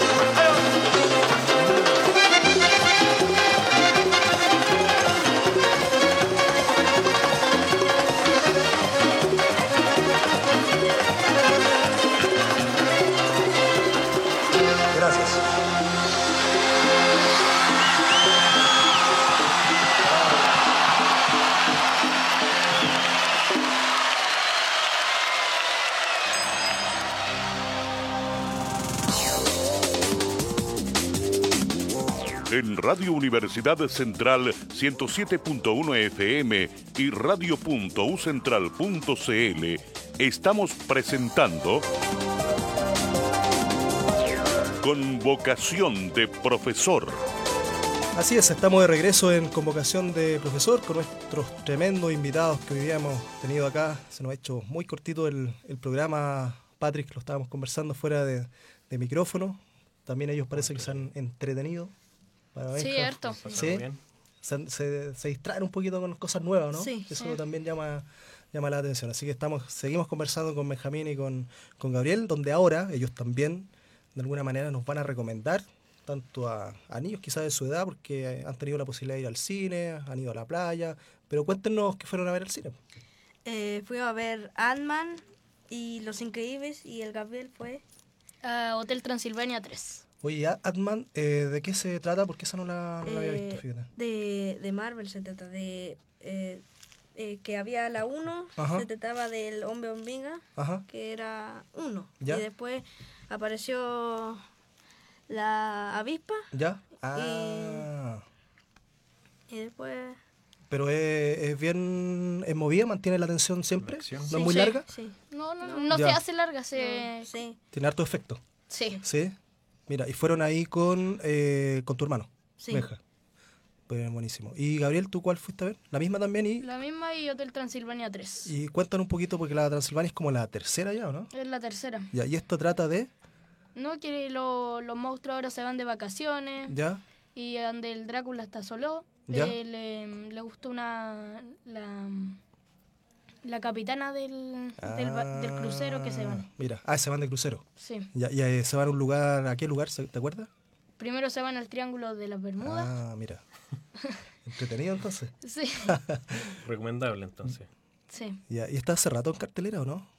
Speaker 9: Gracias.
Speaker 1: En Radio Universidad Central 107.1 FM y radio.ucentral.cl estamos presentando Convocación de Profesor.
Speaker 2: Así es, estamos de regreso en Convocación de Profesor con nuestros tremendos invitados que hoy día hemos tenido acá. Se nos ha hecho muy cortito el programa, Patrick, lo estábamos conversando fuera de micrófono. También ellos parece que se han entretenido. Para
Speaker 4: Sí,
Speaker 2: Benja.
Speaker 4: harto.
Speaker 2: Sí, se distraen un poquito con cosas nuevas, ¿no?
Speaker 5: Sí,
Speaker 2: Eso
Speaker 5: sí.
Speaker 2: también llama la atención. Así que seguimos conversando con Benjamín y con Gabriel, donde ahora ellos también de alguna manera nos van a recomendar tanto a niños quizás de su edad, porque han tenido la posibilidad de ir al cine, han ido a la playa, pero cuéntenos qué fueron a ver al cine.
Speaker 5: Fuimos a ver Ant-Man y Los Increíbles, y el Gabriel fue...
Speaker 4: Hotel Transilvania 3.
Speaker 2: Oye, Ant-Man, ¿de qué se trata? Porque esa no la había visto, fíjate.
Speaker 5: De Marvel se trata de... que había la 1,
Speaker 2: Ajá.
Speaker 5: se trataba del hombre hormiga,
Speaker 2: Ajá.
Speaker 5: que era 1.
Speaker 2: Ya.
Speaker 5: Y después apareció la avispa,
Speaker 2: ¿Ya? Ah.
Speaker 5: y después...
Speaker 2: Pero es bien movida, mantiene la atención siempre,
Speaker 3: La acción.
Speaker 2: no
Speaker 5: Sí,
Speaker 2: es muy
Speaker 5: sí,
Speaker 2: larga,
Speaker 5: sí.
Speaker 4: No
Speaker 2: Ya.
Speaker 4: se hace larga, se...
Speaker 5: Sí,
Speaker 2: tiene harto efecto.
Speaker 4: Sí.
Speaker 2: ¿Sí? Mira, y fueron ahí con tu hermano,
Speaker 5: sí.
Speaker 2: Benja. Pues buenísimo. Y Gabriel, ¿tú cuál fuiste a ver? ¿La misma también?
Speaker 4: La misma y Hotel Transilvania 3.
Speaker 2: Y cuéntanos un poquito, porque la Transilvania es como la tercera ya, ¿o no?
Speaker 4: Es la tercera.
Speaker 2: Ya, y esto trata de...
Speaker 4: No, que los monstruos ahora se van de vacaciones
Speaker 2: ¿Ya?
Speaker 4: y donde el Drácula está solo.
Speaker 2: ¿Ya?
Speaker 4: Le gustó la capitana del crucero que se van.
Speaker 2: Mira, se van de crucero.
Speaker 4: Sí.
Speaker 2: Ya, y se van a un lugar, ¿a qué lugar? ¿Te acuerdas?
Speaker 4: Primero se van al Triángulo de las Bermudas.
Speaker 2: Ah, mira. Entretenido entonces.
Speaker 4: Sí.
Speaker 3: Recomendable entonces.
Speaker 4: Sí.
Speaker 2: Ya, ¿y está hace rato en cartelera o no?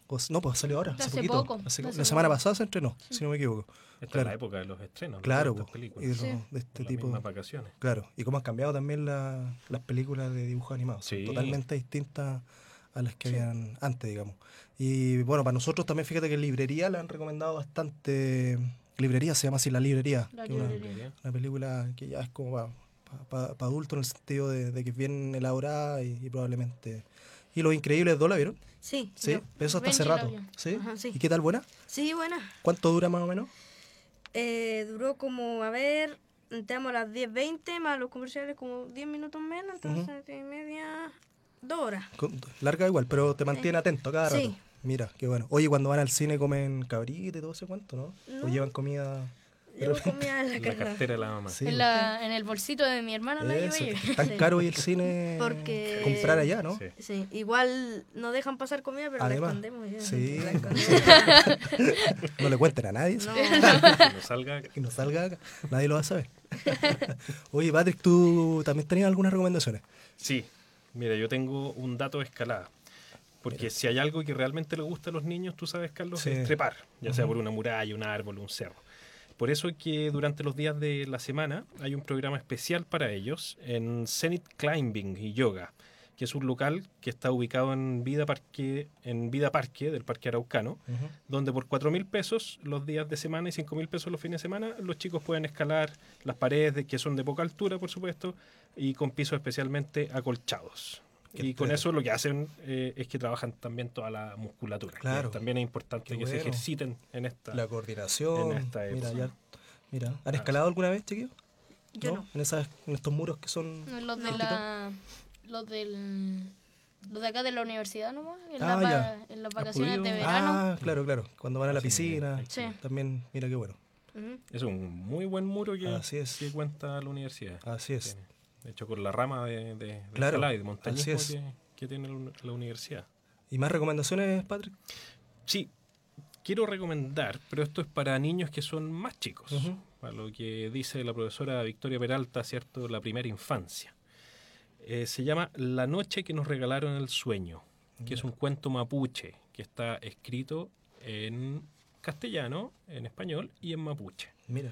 Speaker 2: No, pues salió ahora, hace
Speaker 4: Hace
Speaker 2: poquito.
Speaker 4: poco,
Speaker 2: Hace-
Speaker 4: hace
Speaker 2: la semana
Speaker 4: poco.
Speaker 2: pasada se estrenó, si no me equivoco.
Speaker 3: Esta
Speaker 2: Claro.
Speaker 3: es la época de los estrenos.
Speaker 2: Claro,
Speaker 3: de estas
Speaker 2: po, y
Speaker 3: películas.
Speaker 2: de, de este
Speaker 3: Con las
Speaker 2: tipo.
Speaker 3: mismas vacaciones.
Speaker 2: Claro, y cómo han cambiado también las películas de dibujos animados. Son
Speaker 3: Sí.
Speaker 2: totalmente distintas a las que habían antes, digamos. Y bueno, para nosotros también, fíjate que en librería le han recomendado bastante. Librería se llama así, La Librería.
Speaker 4: La
Speaker 2: que es
Speaker 4: librería.
Speaker 2: una película que ya es como para adultos en el sentido de que es bien elaborada y probablemente. ¿Y Los Increíbles 2 la vieron?
Speaker 5: Sí.
Speaker 2: Sí,
Speaker 5: yo.
Speaker 2: pero eso hasta hace
Speaker 4: Benji la
Speaker 2: rato.
Speaker 4: vio.
Speaker 2: ¿Sí?
Speaker 5: Ajá, sí.
Speaker 2: ¿Y qué tal, buena?
Speaker 5: Sí, buena.
Speaker 2: ¿Cuánto dura más o menos?
Speaker 5: Duró como, entramos a las 10:20, más los comerciales como 10 minutos menos, entonces 3:30, 2 horas.
Speaker 2: Larga igual, pero te mantiene atento cada rato.
Speaker 5: Sí.
Speaker 2: Mira, qué bueno. Oye, cuando van al cine comen cabrito y todo ese cuento, ¿no? ¿O
Speaker 5: No.
Speaker 2: llevan comida?
Speaker 5: Yo comía en la
Speaker 3: La
Speaker 5: casa.
Speaker 3: cartera de la mamá.
Speaker 2: Sí.
Speaker 4: En el bolsito de mi hermana la
Speaker 2: Eso,
Speaker 4: llevé.
Speaker 2: que es tan caro hoy el cine
Speaker 5: Porque-
Speaker 2: comprar allá, ¿no?
Speaker 3: Sí.
Speaker 5: Sí, igual no dejan pasar comida, pero
Speaker 2: Además,
Speaker 5: la escondemos. ya.
Speaker 2: sí.
Speaker 5: La escondemos.
Speaker 2: No le cuenten a nadie. eso.
Speaker 5: No.
Speaker 3: Que no salga.
Speaker 2: Que no salga acá. Nadie lo va a saber. Oye, Patrick, ¿tú también tenías algunas recomendaciones?
Speaker 3: Sí, mira, yo tengo un dato de escalada. Porque si hay algo que realmente le gusta a los niños, tú sabes, Carlos,
Speaker 2: Sí.
Speaker 3: es trepar, ya sea por una muralla, un árbol, un cerro. Por eso es que durante los días de la semana hay un programa especial para ellos en Zenith Climbing y Yoga, que es un local que está ubicado en Vida Parque del Parque Araucano, donde por 4.000 pesos los días de semana y 5.000 pesos los fines de semana, los chicos pueden escalar las paredes, que son de poca altura, por supuesto, y con pisos especialmente acolchados.
Speaker 2: Qué
Speaker 3: Y con
Speaker 2: entrete.
Speaker 3: eso lo que hacen es que trabajan también toda la musculatura. que
Speaker 2: Claro.
Speaker 3: también es importante
Speaker 2: Qué
Speaker 3: que se
Speaker 2: bueno.
Speaker 3: ejerciten en esta.
Speaker 2: La coordinación.
Speaker 3: en esta
Speaker 2: Mira,
Speaker 3: época.
Speaker 2: mira, ¿han escalado alguna vez, chiquillos?
Speaker 5: Yo no.
Speaker 2: En estos muros que son...
Speaker 4: Los de
Speaker 2: cortitos.
Speaker 4: los de acá de la universidad nomás,
Speaker 2: Ah, ya.
Speaker 4: en las vacaciones de
Speaker 3: podido?
Speaker 4: verano.
Speaker 2: Ah, claro. Cuando van a la
Speaker 3: Sí,
Speaker 2: piscina.
Speaker 4: Sí.
Speaker 2: También, mira qué bueno.
Speaker 5: Ujú.
Speaker 3: Es un muy buen muro que,
Speaker 2: Así es.
Speaker 3: que cuenta la universidad.
Speaker 2: Así es.
Speaker 3: Tiene, de hecho, con la rama de
Speaker 2: Claro,
Speaker 3: escalada y de montañismo
Speaker 2: así es.
Speaker 3: que tiene la universidad.
Speaker 2: ¿Y más recomendaciones, Patrick?
Speaker 3: Sí, quiero recomendar, pero esto es para niños que son más chicos,
Speaker 2: Ujú.
Speaker 3: para lo que dice la profesora Victoria Peralta, ¿cierto? La primera infancia. Se llama La noche que nos regalaron el sueño, que es un cuento mapuche que está escrito en castellano, en español y en mapuche.
Speaker 2: Mira.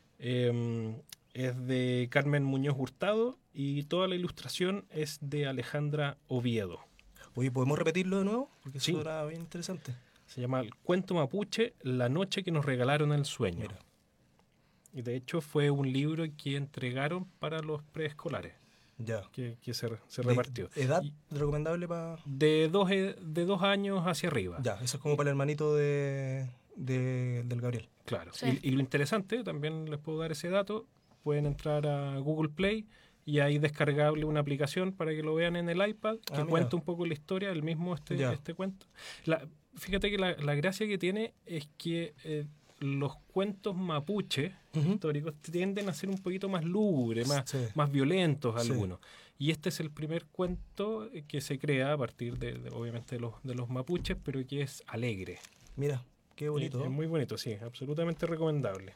Speaker 3: Es de Carmen Muñoz Hurtado y toda la ilustración es de Alejandra Oviedo.
Speaker 2: Oye, ¿podemos repetirlo de nuevo? Porque
Speaker 3: Sí.
Speaker 2: eso era bien interesante.
Speaker 3: Se llama El cuento mapuche, La noche que nos regalaron el sueño.
Speaker 2: Mira.
Speaker 3: Y de hecho fue un libro que entregaron para los preescolares,
Speaker 2: Ya.
Speaker 3: que se repartió.
Speaker 2: ¿Edad
Speaker 3: Y
Speaker 2: recomendable para...?
Speaker 3: de 2 años hacia arriba.
Speaker 2: Ya, eso es como para el hermanito del Gabriel.
Speaker 3: Claro.
Speaker 4: Sí.
Speaker 3: Y lo interesante, también les puedo dar ese dato, pueden entrar a Google Play y ahí descargable una aplicación para que lo vean en el iPad, que
Speaker 2: mira.
Speaker 3: cuenta un poco la historia, el mismo
Speaker 2: Ya.
Speaker 3: este cuento. Fíjate que la gracia que tiene es que los cuentos mapuche
Speaker 2: Ujú.
Speaker 3: históricos tienden a ser un poquito más lúgubres,
Speaker 2: Sí.
Speaker 3: más violentos
Speaker 2: Sí.
Speaker 3: algunos. Y este es el primer cuento que se crea a partir obviamente de los mapuches, pero que es alegre.
Speaker 2: Mira, qué bonito.
Speaker 3: Es muy bonito, sí, absolutamente recomendable.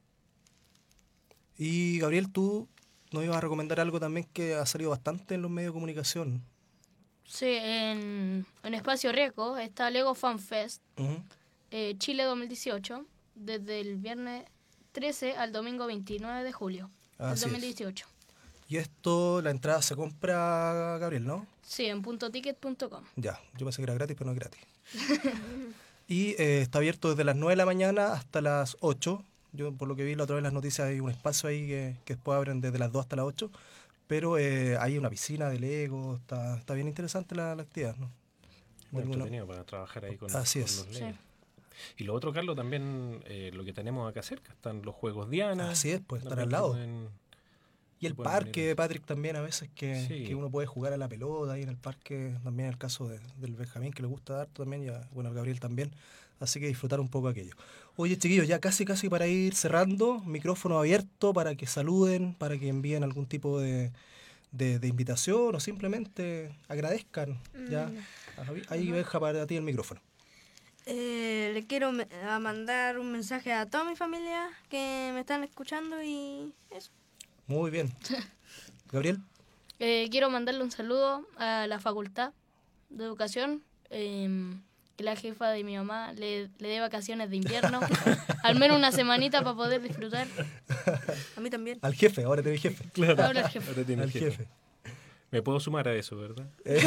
Speaker 2: Y Gabriel, tú nos ibas a recomendar algo también que ha salido bastante en los medios de comunicación.
Speaker 4: Sí, en Espacio Riesgo está Lego Fan Fest
Speaker 2: Ujú.
Speaker 4: Chile 2018, desde el viernes 13 al domingo 29 de julio del
Speaker 2: Así es.
Speaker 4: 2018.
Speaker 2: Y esto, la entrada se compra, Gabriel, ¿no?
Speaker 4: Sí, en puntoticket.com.
Speaker 2: Ya, yo pensé que era gratis, pero no es gratis. Y está abierto desde las 9 de la mañana hasta las 8. Yo, por lo que vi la otra vez en las noticias, hay un espacio ahí que después abren desde las 2 hasta las 8. Pero hay una piscina de Lego, está bien interesante la actividad, ¿no?
Speaker 3: Muy
Speaker 2: Bueno,
Speaker 3: entretenido para trabajar ahí con,
Speaker 2: Así
Speaker 3: con
Speaker 2: es.
Speaker 3: los
Speaker 4: Sí.
Speaker 3: Legos. Y lo otro, Carlos, también lo que tenemos acá cerca, están los Juegos Diana.
Speaker 2: Así es, pues, están
Speaker 3: también
Speaker 2: al lado.
Speaker 3: que
Speaker 2: Y el
Speaker 3: pueden
Speaker 2: parque,
Speaker 3: venir.
Speaker 2: Patrick, también a veces que,
Speaker 3: Sí.
Speaker 2: que uno puede jugar a la pelota ahí en el parque, también en el caso del Benjamín, que le gusta dar también, y bueno, al Gabriel también. Así que disfrutar un poco aquello. Oye, chiquillos, ya casi para ir cerrando, micrófono abierto para que saluden, para que envíen algún tipo de invitación o simplemente agradezcan. Ya. Ahí Benja para ti el micrófono.
Speaker 5: Le quiero mandar un mensaje a toda mi familia que me están escuchando y eso.
Speaker 2: Muy bien. Gabriel.
Speaker 4: Quiero mandarle un saludo a la Facultad de Educación, que la jefa de mi mamá le dé vacaciones de invierno, al menos una semanita para poder disfrutar.
Speaker 5: A mí también.
Speaker 2: Al jefe, ahora tenés jefe.
Speaker 3: Claro,
Speaker 4: Ahora el jefe.
Speaker 3: ahora tiene
Speaker 2: Al
Speaker 3: el jefe.
Speaker 2: jefe.
Speaker 3: Me puedo sumar a eso, ¿verdad?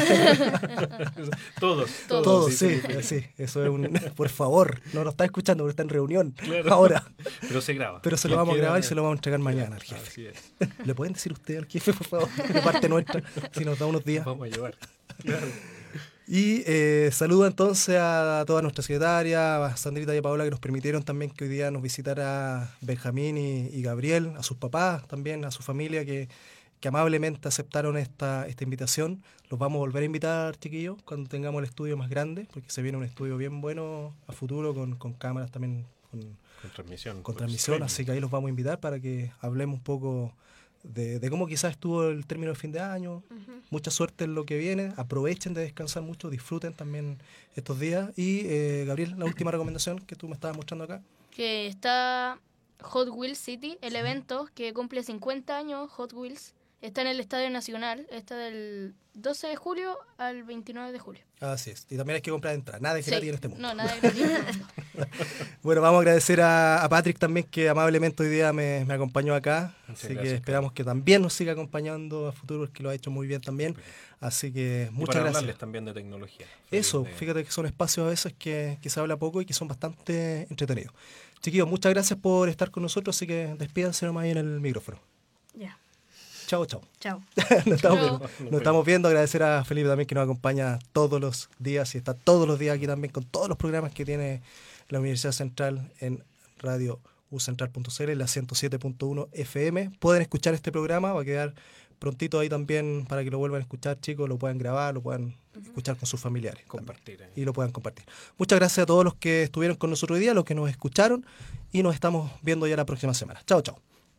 Speaker 3: Todos.
Speaker 2: Todos, sí,
Speaker 3: Felipe.
Speaker 2: sí. Eso es un... Por favor, no lo está escuchando porque está en reunión
Speaker 3: Claro.
Speaker 2: ahora.
Speaker 3: Pero se graba.
Speaker 2: Pero se lo vamos a
Speaker 3: Queda-
Speaker 2: grabar y se lo vamos a entregar mañana al jefe.
Speaker 3: Así es.
Speaker 2: ¿Le pueden decir usted al jefe, por favor? De parte nuestra, si nos da unos días.
Speaker 3: Vamos a llevar. Claro.
Speaker 2: Y saludo entonces a toda nuestra secretaria, a Sandrita y a Paola, que nos permitieron también que hoy día nos visitara Benjamín y Gabriel, a sus papás también, a su familia que amablemente aceptaron esta invitación. Los vamos a volver a invitar, chiquillos, cuando tengamos el estudio más grande, porque se viene un estudio bien bueno a futuro, con cámaras también, con
Speaker 3: Con transmisión.
Speaker 2: transmisión, así que ahí los vamos a invitar para que hablemos un poco de cómo quizás estuvo el término de fin de año. Mucha suerte en lo que viene, aprovechen de descansar mucho, disfruten también estos días. Y Gabriel, la última recomendación que tú me estabas mostrando acá.
Speaker 4: Que está Hot Wheels City, el evento que cumple 50 años, Hot Wheels. Está en el Estadio Nacional, está del 12 de julio al 29 de julio.
Speaker 2: Así es, y también hay que comprar entrada, nada es gratis en este mundo.
Speaker 4: No, nada de gratis.
Speaker 2: Bueno, vamos a agradecer a Patrick también, que amablemente hoy día me acompañó acá.
Speaker 3: Muchas
Speaker 2: Así que
Speaker 3: gracias,
Speaker 2: esperamos que también nos siga acompañando a futuro, porque lo ha hecho muy bien también. Así que
Speaker 3: Y
Speaker 2: muchas
Speaker 3: para
Speaker 2: gracias.
Speaker 3: hablarles también de tecnología.
Speaker 2: Eso,
Speaker 3: Feliz de-
Speaker 2: fíjate que son espacios a veces que se habla poco y que son bastante entretenidos. Chiquillos, muchas gracias por estar con nosotros, así que despídanse nomás ahí en el micrófono.
Speaker 5: Ya.
Speaker 2: Chao, chao.
Speaker 5: Chao.
Speaker 2: Nos estamos
Speaker 4: Chao.
Speaker 2: viendo. Nos estamos viendo. Agradecer a Felipe también, que nos acompaña todos los días y está todos los días aquí también con todos los programas que tiene la Universidad Central en Radio ucentral.cl, en la 107.1 FM. Pueden escuchar este programa, va a quedar prontito ahí también para que lo vuelvan a escuchar, chicos, lo puedan grabar, lo puedan escuchar con sus familiares.
Speaker 3: Compartir.
Speaker 2: También, y lo puedan compartir. Muchas gracias a todos los que estuvieron con nosotros hoy día, los que nos escucharon, y nos estamos viendo ya la próxima semana. Chao, chao.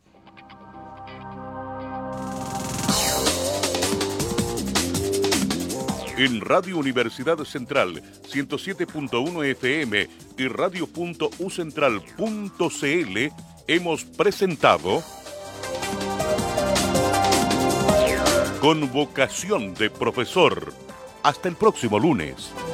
Speaker 1: En Radio Universidad Central 107.1 FM y radio.ucentral.cl hemos presentado Con vocación de profesor. Hasta el próximo lunes.